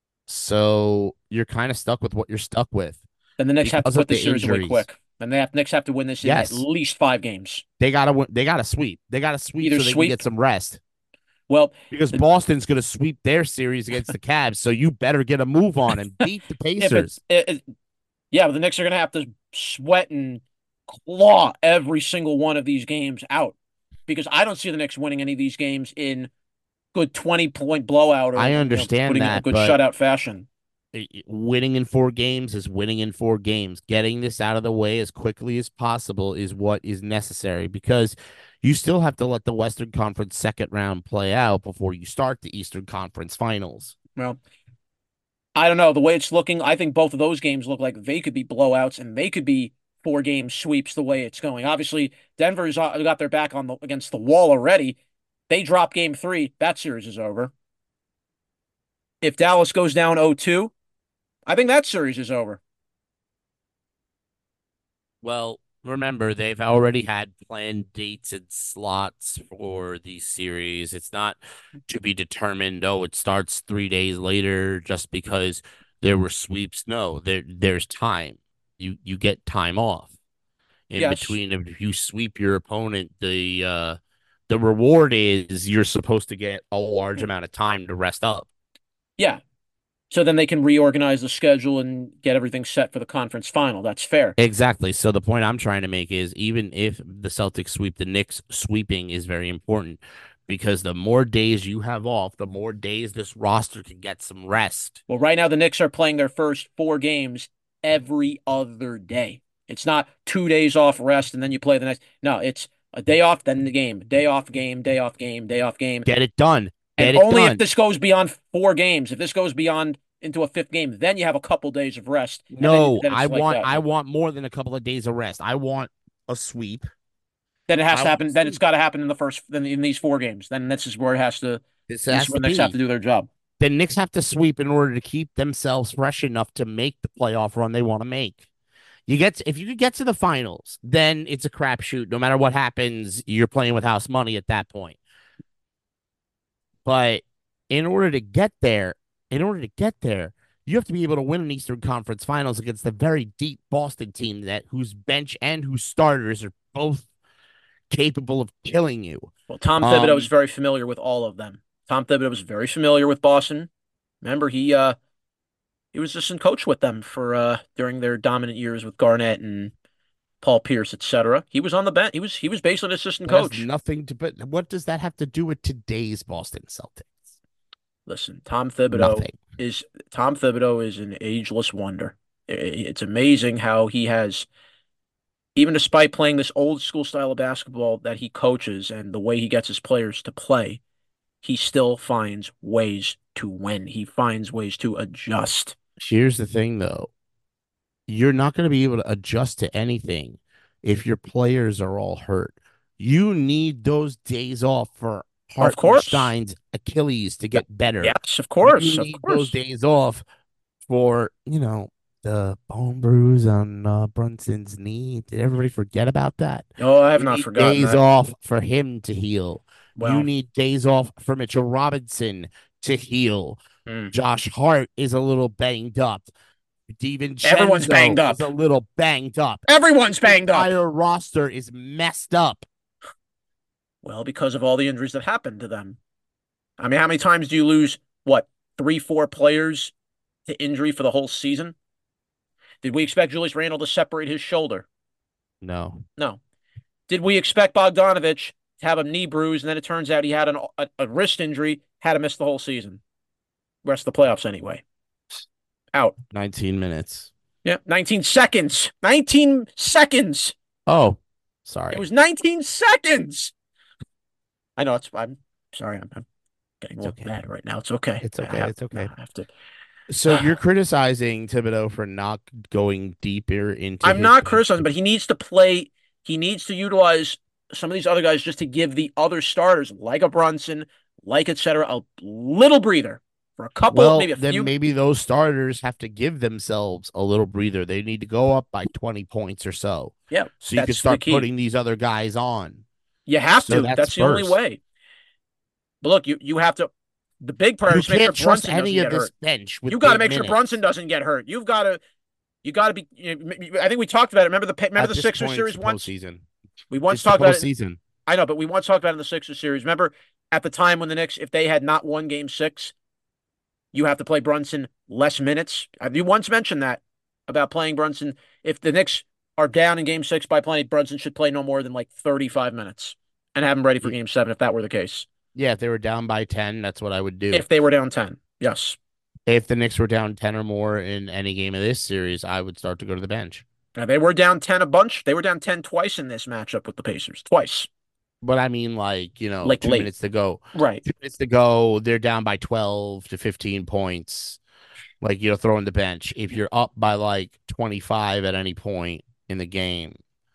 So you're kind of stuck with what you're stuck with Then the Knicks have to because of put the this series away injuries. quick. Then they have Knicks have to win this in at Yes, least five games. they gotta win. They gotta sweep. They gotta sweep Either so they can sweep. get some rest. Well, Because the, Boston's gonna sweep their series against the Cavs. So you better get a move on and beat the if it, Pacers. it, it yeah, but the Knicks are going to have to sweat and claw every single one of these games out because I don't see the Knicks winning any of these games in good twenty point blowout or I you know understand putting it in a that, good but shutout fashion. winning in four games is winning in four games. Getting this out of the way as quickly as possible is what is necessary because you still have to let the Western Conference second round play out before you start the Eastern Conference Finals. Well, I don't know. The way it's looking, I think both of those games look like they could be blowouts and they could be four game sweeps the way it's going. Obviously, Denver's got their back on the against the wall already. They drop game three, that series is over. If Dallas goes down oh two, I think that series is over. Well, remember, they've already had planned dates and slots for the series. It's not to be determined, oh, it starts three days later just because there were sweeps. No, there there's time. You you get time off in Yes. between. If you sweep your opponent, the uh the reward is you're supposed to get a large amount of time to rest up. Yeah. So then they can reorganize the schedule and get everything set for the conference final. That's fair. Exactly. So the point I'm trying to make is even if the Celtics sweep, the Knicks sweeping is very important because the more days you have off, the more days this roster can get some rest. Well, right now the Knicks are playing their first four games every other day. It's not two days off rest and then you play the next. No, it's a day off, then the game. Day off game, day off game, day off game. Get it done. And Get it only if done. this goes beyond four games, if this goes beyond into a fifth game, then you have a couple days of rest, and then No, then I it's like want that. I want more than a couple of days of rest. I want a sweep. Then it has I to want a happen. Then it's sweep. got to happen in the first then in these four games. Then this is where it has to. This This is has where to the Knicks have be. to do their job. The Knicks have to sweep in order to keep themselves fresh enough to make the playoff run they want to make. You get to, if you could get to the finals, then it's a crapshoot. No matter what happens, you're playing with house money at that point. But in order to get there, in order to get there, you have to be able to win an Eastern Conference Finals against the very deep Boston team that whose bench and whose starters are both capable of killing you. Well, Tom Thibodeau is Um, very familiar with all of them. Tom Thibodeau was very familiar with Boston. Remember, he uh he was assistant coach with them for uh during their dominant years with Garnett and Paul Pierce, et cetera. He was on the bench. He was he was basically an assistant that has coach. nothing to but what does that have to do with today's Boston Celtics? Listen, Tom Thibodeau Nothing. is Tom Thibodeau is an ageless wonder. It's amazing how he has, even despite playing this old school style of basketball that he coaches and the way he gets his players to play, he still finds ways to win. He finds ways to adjust. Here's the thing, though. You're not going to be able to adjust to anything if your players are all hurt. You need those days off for Of course. Hartenstein's Achilles to get better. Yes, of You course. Of need those course. days off for, you know, the bone bruise on uh, Brunson's knee. Did everybody forget about that? Oh, I have You not need forgotten days that. off for him to heal. You Well, need days off for Mitchell Robinson to heal. hmm. Josh Hart is a little banged up. Everyone's banged DiVincenzo is up. a little banged up. Everyone's The banged up. entire roster is messed up. Well, because of all the injuries that happened to them. I mean, how many times do you lose, what, three, four players to injury for the whole season? Did we expect Julius Randle to separate his shoulder? No. No. Did we expect Bogdanovich to have a knee bruise, and then it turns out he had an, a, a wrist injury, had to miss the whole season? Rest of the playoffs anyway. Out. nineteen minutes. Yeah, nineteen seconds. nineteen seconds. Oh, It sorry. was nineteen seconds. I know it's. I'm sorry. I'm, I'm getting a It's little okay. mad right now. It's okay. It's I okay. have, It's okay. I have to. So you're criticizing Thibodeau for not going deeper into I'm his not bench. criticizing, but he needs to play. He needs to utilize some of these other guys just to give the other starters, like a Brunson, like et cetera, a little breather for a couple, Well, maybe a then few. maybe those starters have to give themselves a little breather. They need to go up by twenty points or so. Yeah, So you can that's the start key. putting these other guys on. You have So to. that's That's the only first. way. But look, you you have to. The big priority You is to make sure can't trust Brunson doesn't any of get this hurt. bench You with got to big make sure Brunson minutes. doesn't get hurt. You've got to. You got to be. You know, I think we talked about it. Remember the remember At the this Sixers point, it's series the once. postseason. We once It's the talked about it. postseason. I know, but we once talked about it in the Sixers series. Remember at the time when the Knicks, if they had not won Game Six, you have to play Brunson less minutes. You once mentioned that about playing Brunson. If the Knicks are down in Game Six by playing, Brunson should play no more than like thirty-five minutes and have him ready for Game Seven if that were the case. Yeah, if they were down by ten, that's what I would do. If they were down ten, yes. If the Knicks were down ten or more in any game of this series, I would start to go to the bench. Now, they were down ten a bunch. They were down ten twice in this matchup with the Pacers. Twice. But I mean, like, you know, Like two late. minutes to go. Right. Two minutes to go. They're down by twelve to fifteen points. Like, you know, throwing the bench. If you're up by like twenty-five at any point in the game,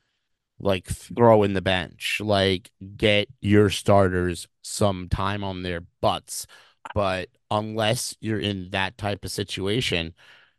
like, throw in the bench. Like, get your starters some time on their butts. But unless you're in that type of situation,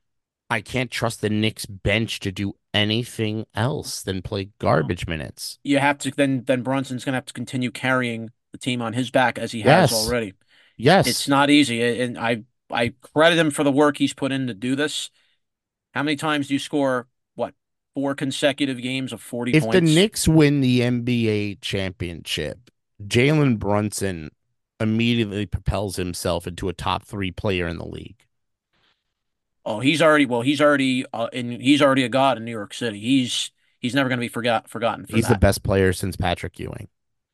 I can't trust the Knicks bench to do anything else than play garbage minutes. You have to then then Brunson's gonna have to continue carrying the team on his back as he has Yes. already. It's Yes. not easy, and I I credit him for the work he's put in to do this. How many times do you score what four consecutive games of forty If the points? Knicks win the N B A championship, Jalen Brunson immediately propels himself into a top three player in the league. Oh, he's already well, he's already uh, in he's already a god in New York City. He's he's never going to be forgot forgotten for He's the that. best player since Patrick Ewing.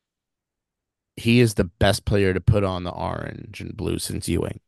He is the best player to put on the orange and blue since Ewing.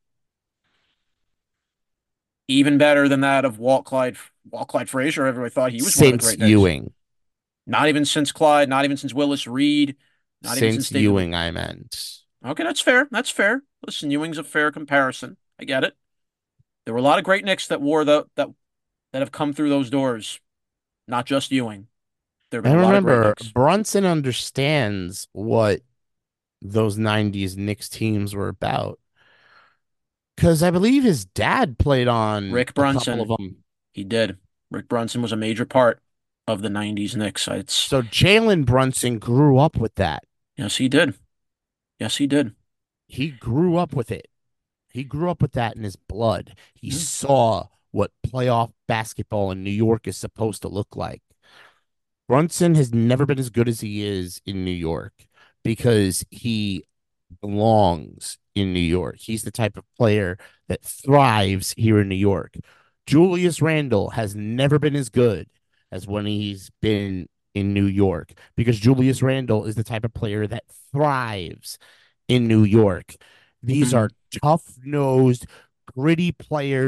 Even better than that of Walt Clyde Walt Clyde Frazier. Everybody thought he was one of the Since great Knicks. Ewing. Not even since Clyde, not even since Willis Reed, not even since Since David. Ewing, I meant. Okay, that's fair. That's fair. Listen, Ewing's a fair comparison. I get it. There were a lot of great Knicks that wore the that that have come through those doors, not just Ewing. There have been And a lot of great remember, Knicks. Brunson understands what those nineties Knicks teams were about. Because I believe his dad played on Rick a couple of Brunson, them. he did. Rick Brunson was a major part of the nineties Knicks. It's So Jalen Brunson grew up with that. yes, he did. Yes, he did. He grew up with it. He grew up with that in his blood. He Mhm. saw what playoff basketball in New York is supposed to look like. Brunson has never been as good as he is in New York because he belongs in New York. He's the type of player that thrives here in New York. Julius Randle has never been as good as when he's been in New York because Julius Randle is the type of player that thrives in New York. These Mhm. are tough nosed, gritty players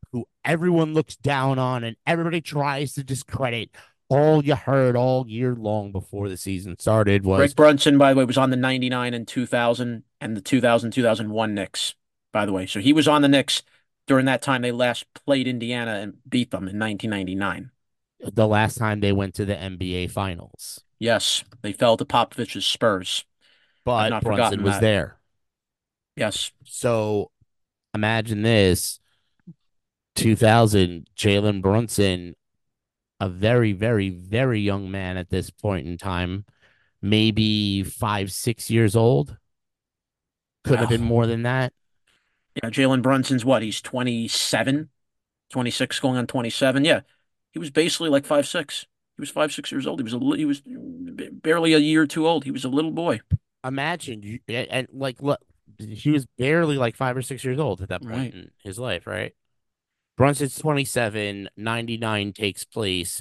who everyone looks down on and everybody tries to discredit. All you heard all year long before the season started was Rick Brunson, by the way, was on the ninety-nine and two thousand and the two thousand two thousand one Knicks, by the way. So he was on the Knicks during that time they last played Indiana and beat them in nineteen ninety-nine. the last time they went to the N B A Finals. Yes, they fell to Popovich's Spurs. I've But not Brunson forgotten was that. there. Yes. So imagine this two thousand, Jalen Brunson, a very, very, very young man at this point in time, maybe five, six years old. Could have been Well, more than that. yeah, Jalen Brunson's what? He's twenty-seven, twenty-six, going on twenty-seven. Yeah. He was basically like five six. He was five six years old. He was a he was barely a year too old. He was a little boy. Imagine you and like look, he was barely like five or six years old at that point Right. in his life, right? Brunson's twenty-seven, ninety-nine takes place.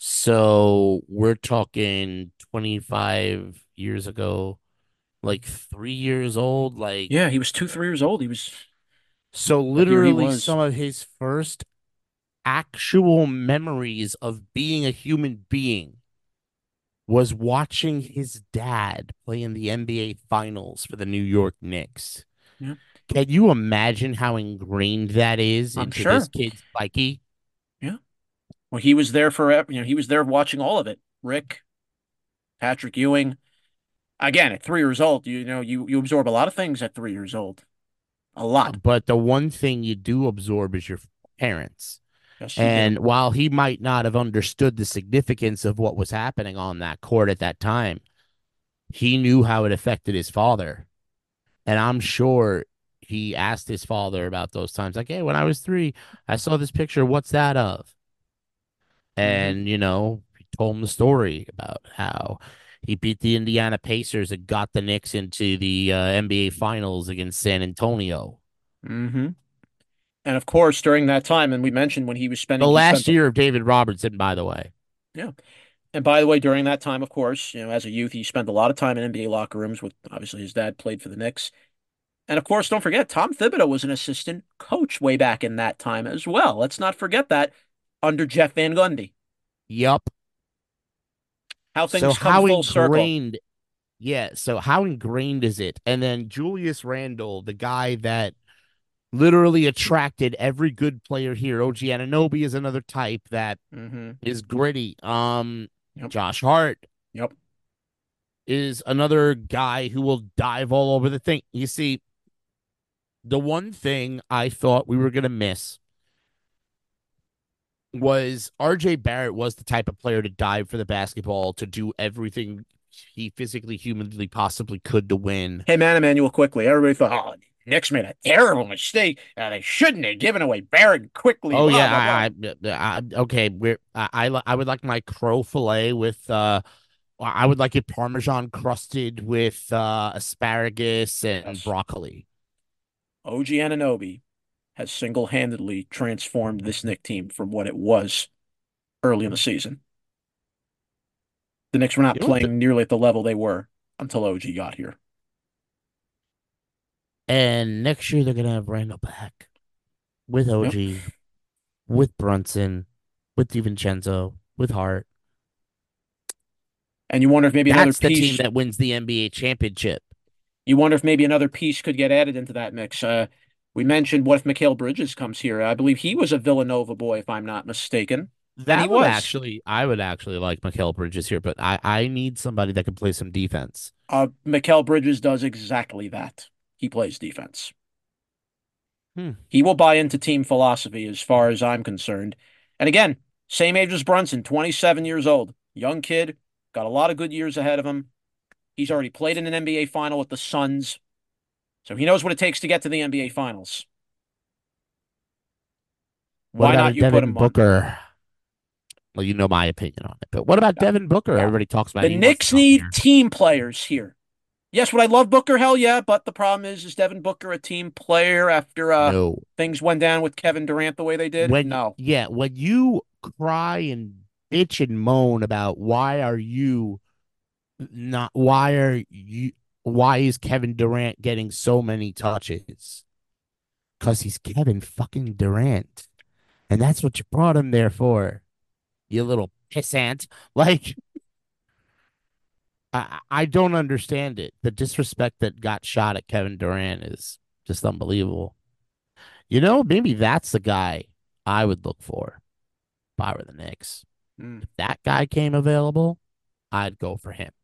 So we're talking twenty-five years ago, like three years old. Like, Yeah, he was two, three years old. He was so What year he literally was. some of his first actual memories of being a human being was watching his dad play in the N B A Finals for the New York Knicks. Yeah, Can you imagine how ingrained that is I'm into this sure. kid's psyche? Yeah. Well, he was there for, you know, he was there watching all of it. Rick, Patrick Ewing. Again, at three years old, you know, you you absorb a lot of things at three years old. A lot. But the one thing you do absorb is your parents. Yes, you do. And while he might not have understood the significance of what was happening on that court at that time, he knew how it affected his father. And I'm sure he asked his father about those times. Like, hey, when I was three, I saw this picture. What's that of? Hmm. And, you know, he told him the story about how he beat the Indiana Pacers and got the Knicks into the uh, N B A Finals against San Antonio. Hmm. And of course, during that time, and we mentioned when he was The spending, he spent last the, year of David Robertson, by the way. yeah. And by the way, during that time, of course, you know, as a youth, he spent a lot of time in N B A locker rooms with obviously his dad played for the Knicks. And of course, don't forget, Tom Thibodeau was an assistant coach way back in that time as well. Let's not forget that under Jeff Van Gundy. Yup. How So things come how full circle. ingrained, yeah, so how ingrained is it? And then Julius Randle, the guy that literally attracted every good player here. O G Anunoby is another type that Hmm. is gritty. Um, Yep. Josh Hart Yep. is another guy who will dive all over the thing. You see, the one thing I thought we were gonna miss was R J Barrett was the type of player to dive for the basketball, to do everything he physically, humanly possibly could to win. Hey, man, Emmanuel, quickly. Everybody thought, oh, Knicks made a terrible mistake. Uh, they shouldn't have given away Barrett quickly. Oh Blah yeah, blah blah. I, I, I okay. We're I, I I would like my crow fillet with uh, I would like it Parmesan crusted with uh asparagus and Yes, broccoli. O G Anunoby has single-handedly transformed this Knicks team from what it was early in the season. The Knicks were not You know what? The, playing nearly at the level they were until O G got here. and next year they're gonna have Randall back with Yep. O G, with Brunson, with DiVincenzo, with Hart. And you wonder if maybe another That's the team piece that wins the N B A championship. You wonder if maybe another piece could get added into that mix. Uh, we mentioned what if Mikal Bridges comes here? I believe he was a Villanova boy, if I'm not mistaken. And he That would was. actually, I would actually like Mikal Bridges here, but I, I need somebody that can play some defense. Uh, Mikal Bridges does exactly that. He plays defense. Hmm. He will buy into team philosophy as far as I'm concerned. And again, same age as Brunson, twenty-seven years old. Young kid, got a lot of good years ahead of him. He's already played in an N B A final with the Suns, so he knows what it takes to get to the N B A finals. What Why about a not you put Devin him on? Booker? Well, you know my opinion on it, but what about Devin Booker? Yeah. Everybody talks about The it. He wants to Knicks come need here. team players here. Yes, would I love Booker? Hell yeah. But the problem is, is Devin Booker a team player after uh, No. things went down with Kevin Durant the way they did? When No. yeah, when you cry and bitch and moan about why are you not why are you why is Kevin Durant getting so many touches? Because he's Kevin fucking Durant. And that's what you brought him there for, you little pissant. Like, I, I don't understand it. The disrespect that got shot at Kevin Durant is just unbelievable. You know, maybe that's the guy I would look for if I were the Knicks. Mm. If that guy came available, I'd go for him.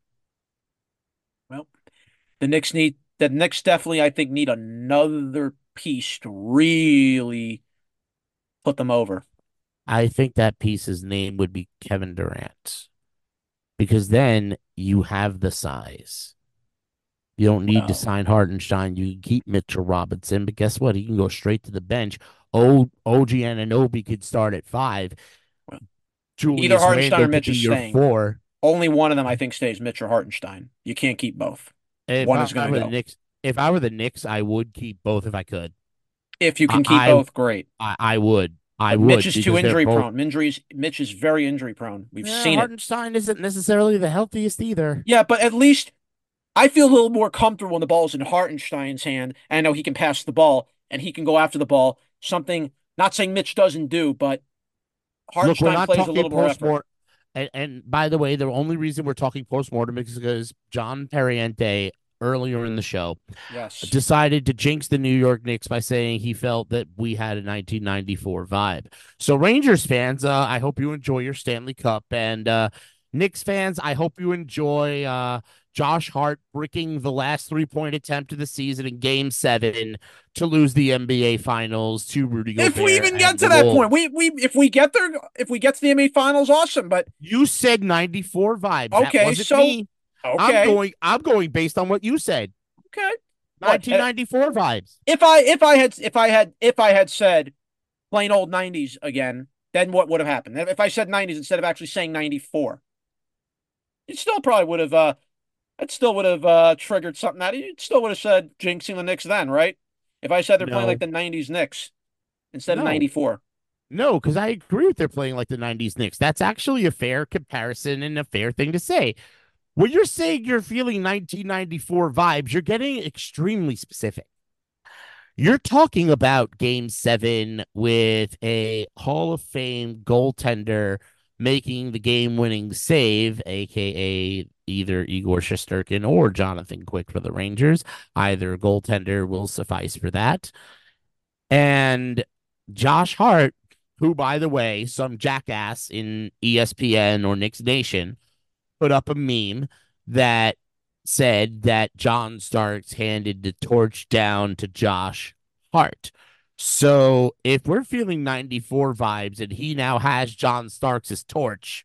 Well, the Knicks need the Knicks definitely, I think, need another piece to really put them over. I think that piece's name would be Kevin Durant because then you have the size. You don't need to Well, sign Hartenstein. You can keep Mitchell Robinson, but guess what? He can go straight to the bench. O O G Anunoby could start at five. well, either Julius Hartenstein or Randle could Mitch be is your staying. four. Only one of them, I think, stays. Mitch or Hartenstein. You can't keep both. If One I is going were to the go. Knicks, if I were the Knicks, I would keep both if I could. If you I can keep I both, great. I, I would. I But Mitch would is too because they're injury both. prone. Injuries. Mitch is very injury prone. We've Yeah, seen it. Hartenstein isn't necessarily the healthiest either. Yeah, but at least I feel a little more comfortable when the ball's in Hartenstein's hand. And I know he can pass the ball and he can go after the ball. Something, not saying Mitch doesn't do, but Look, we're Hartenstein not plays a talking little more post effort. mortem. And, and by the way, the only reason we're talking post mortem is because John Perriente earlier in the show Yes. decided to jinx the New York Knicks by saying he felt that we had a nineteen ninety-four vibe. So, Rangers fans, uh, I hope you enjoy your Stanley Cup. And uh, Knicks fans, I hope you enjoy uh, Josh Hart bricking the last three point attempt of the season in game seven to lose the N B A Finals to Rudy If we Gobert even get and the to that point, Wolves. we we if we get there, if we get to the N B A Finals, awesome. But You said ninety-four vibes. That okay, wasn't so me. I'm okay, going I'm going based on what you said. okay. What uh, nineteen ninety-four vibes. if I if I had if I had if I had said plain old nineties again, then what would have happened? If I said nineties instead of actually saying ninety-four, it still probably would have uh it still would have uh triggered something out of you. It still would have said jinxing the Knicks then, right? If I said they're playing like No. the nineties Knicks instead of No. ninety-four. No, because I agree with they're playing like the nineties Knicks. That's actually a fair comparison and a fair thing to say. When you're saying you're feeling nineteen ninety-four vibes, you're getting extremely specific. You're talking about game seven with a Hall of Fame goaltender making the game winning save, aka either Igor Shesterkin or Jonathan Quick for the Rangers. Either goaltender will suffice for that. And Josh Hart, who, by the way, some jackass in E S P N or Knicks Nation put up a meme that said that John Starks handed the torch down to Josh Hart. So if we're feeling ninety-four vibes and he now has John Starks' torch,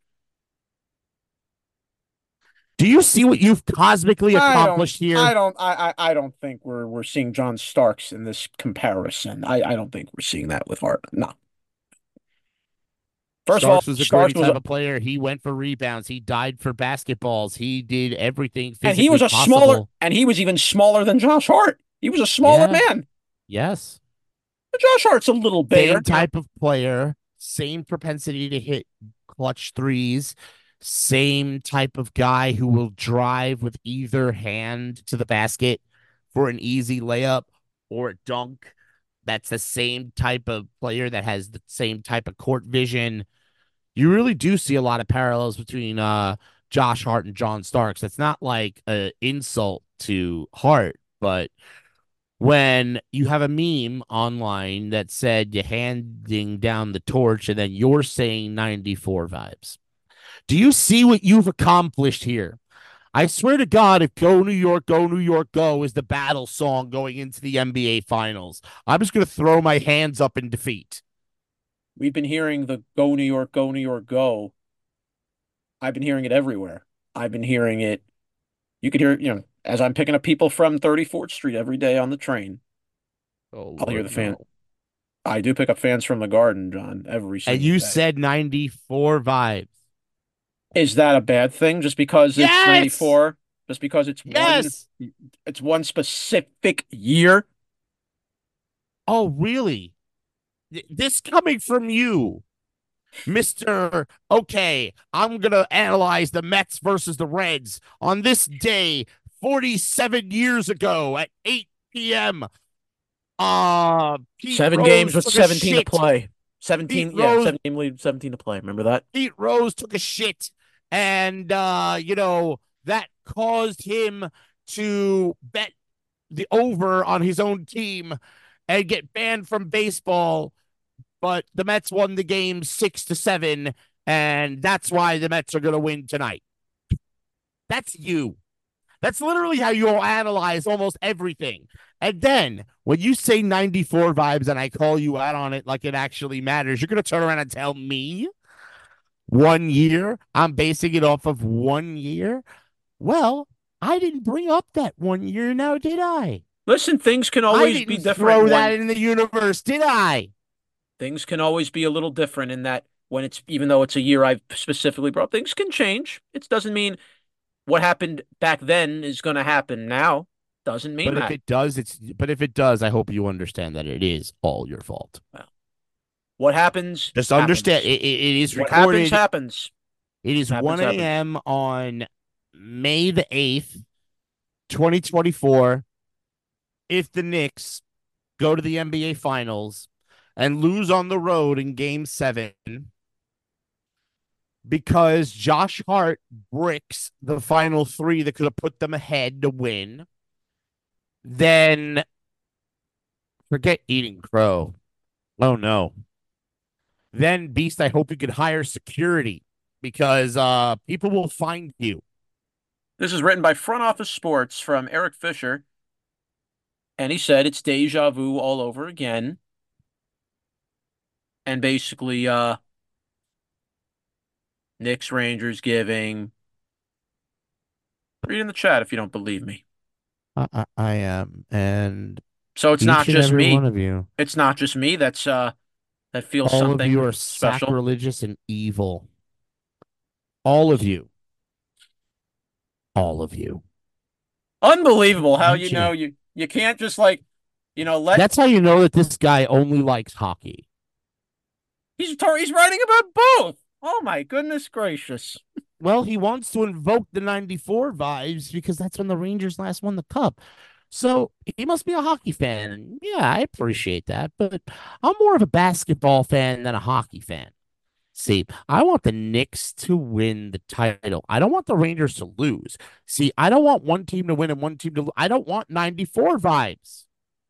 do you see what you've cosmically I don't accomplished here? I don't I, I I don't think we're we're seeing John Starks in this comparison. I I don't think we're seeing that with Hart. No. First of all, Starks was a Starks gritty was type a, of player. He went for rebounds. He died for basketballs. He did everything and he physically was a smaller possible. and he was even smaller than Josh Hart. He was a smaller Yeah. man. Yes. But Josh Hart's a little bigger. Same type of player, same propensity to hit clutch threes, same type of guy who will drive with either hand to the basket for an easy layup or a dunk. That's the same type of player that has the same type of court vision. You really do see a lot of parallels between uh, Josh Hart and John Starks. That's not like an insult to Hart, but when you have a meme online that said you're handing down the torch and then you're saying ninety-four vibes. Do you see what you've accomplished here? I swear to God, if Go New York, Go New York, Go is the battle song going into the N B A Finals, I'm just going to throw my hands up in defeat. We've been hearing the go New York, go New York, go. I've been hearing it everywhere. I've been hearing it. You could hear, you know, as I'm picking up people from thirty-fourth Street every day on the train, Oh, I'll hear Lord, the fan. no. I do pick up fans from the Garden, John, every And single you day. said ninety-four vibes. Is that a bad thing just because it's Yes. ninety-four? Just because it's one Yes. it's one specific year? Oh, really? This coming from you, Mister Okay, I'm going to analyze the Mets versus the Reds on this day forty-seven years ago at eight p m. Uh, Pete Seven games Rose with took a seventeen to shit. play. seventeen, Pete yeah, Rose, seventeen lead, seventeen to play. Remember that? Pete Rose took a shit, and uh, you know that caused him to bet the over on his own team and get banned from baseball. But the Mets won the game six to seven, and that's why the Mets are going to win tonight. That's you. That's literally how you'll analyze almost everything. And then when you say ninety-four vibes and I call you out on it like it actually matters, you're going to turn around and tell me one year I'm basing it off of one year. Well, I didn't bring up that one year now, did I? Listen, things can I always be didn't different. throw that when, in the universe, did I? Things can always be a little different in that when it's, even though it's a year I've specifically brought, things can change. It doesn't mean what happened back then is going to happen now. Doesn't mean But if that. it does, it's but if it does, I hope you understand that it is all your fault. Well, what happens? Just happens. understand it, it is What recorded. happens happens. It is happens, one a.m. on May the eighth, twenty twenty-four. If the Knicks go to the N B A Finals and lose on the road in Game Seven because Josh Hart bricks the final three that could have put them ahead to win, then forget eating crow. Oh no. Then Beast, I hope you could hire security because uh people will find you. This is written by Front Office Sports from Eric Fisher. And he said it's deja vu all over again. And basically, uh, Knicks Rangers giving. Read in the chat if you don't believe me. I, I, I am, and so it's each not and just every me. one of you. It's not just me. That's uh, that feels All something of you are special. sacrilegious and evil. All of you. All of you. Unbelievable how you, you know you you can't just like you know let. That's how you know that this guy only likes hockey. He's he's writing about both. Oh my goodness gracious. Well, he wants to invoke the ninety-four vibes because that's when the Rangers last won the cup. So he must be a hockey fan. Yeah, I appreciate that. But I'm more of a basketball fan than a hockey fan. See, I want the Knicks to win the title. I don't want the Rangers to lose. See, I don't want one team to win and one team to lose. I don't want ninety-four vibes.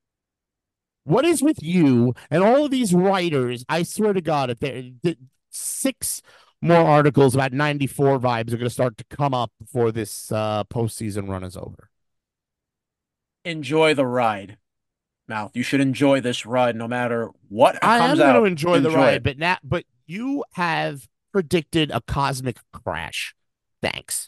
What is with you and all of these writers? I swear to God, if there six more articles about ninety-four vibes are going to start to come up before this uh, postseason run is over. Enjoy the ride, Mouth. You should enjoy this ride no matter what I comes am out. going to enjoy, enjoy the ride, it. but now, but you have predicted a cosmic crash. Thanks.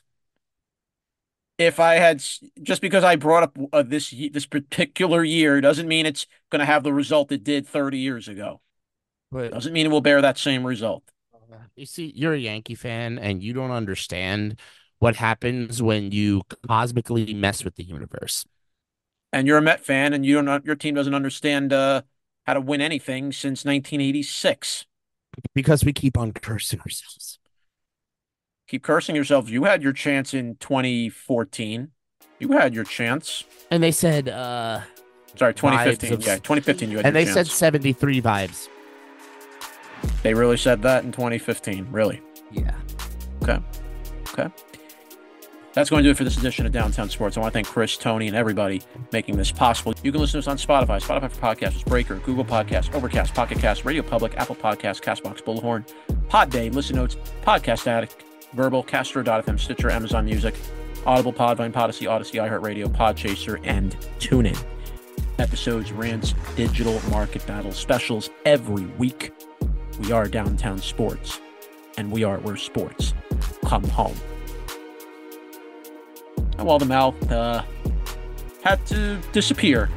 If I had, just because I brought up uh, this this particular year doesn't mean it's going to have the result it did thirty years ago. But doesn't mean it will bear that same result. You see, you're a Yankee fan and you don't understand what happens when you cosmically mess with the universe. And you're a Met fan and you don't your team doesn't understand uh, how to win anything since nineteen eighty-six. Because we keep on cursing ourselves. Keep cursing yourselves. You had your chance in twenty fourteen. You had your chance. And they said, uh, sorry, twenty fifteen. Of, yeah, twenty fifteen. You had and your they chance. said seventy-three vibes. They really said that in twenty fifteen. Really? Yeah. Okay. Okay. That's going to do it for this edition of Downtown Sports. I want to thank Chris, Tony, and everybody making this possible. You can listen to us on Spotify, Spotify for Podcasts, Breaker, Google Podcasts, Overcast, Pocket Cast, Radio Public, Apple Podcasts, Castbox, Bullhorn, Podday, Listen Notes, Podcast Addict, Verbal, Castro dot f m, Stitcher, Amazon Music, Audible, Podvine, Podyssey, Odyssey, iHeartRadio, Podchaser, and TuneIn. Episodes, rants, digital market battle specials every week. We are Downtown Sports, and we are where sports come home. And while the Mouth uh, had to disappear,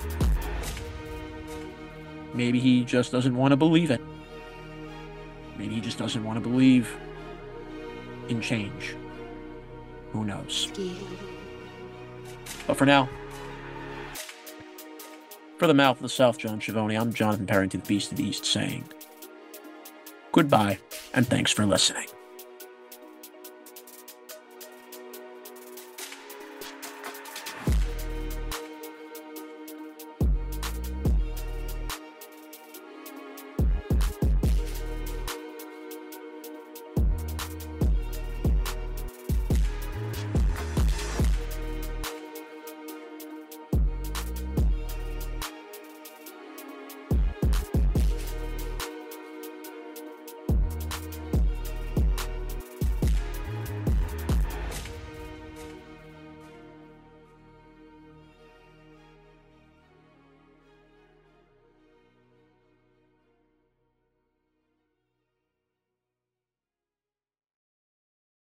maybe he just doesn't want to believe it. Maybe he just doesn't want to believe in change. Who knows? But for now, for the Mouth of the South, John Schiavone, I'm Jonathan Parrington, the Beast of the East, saying goodbye and thanks for listening.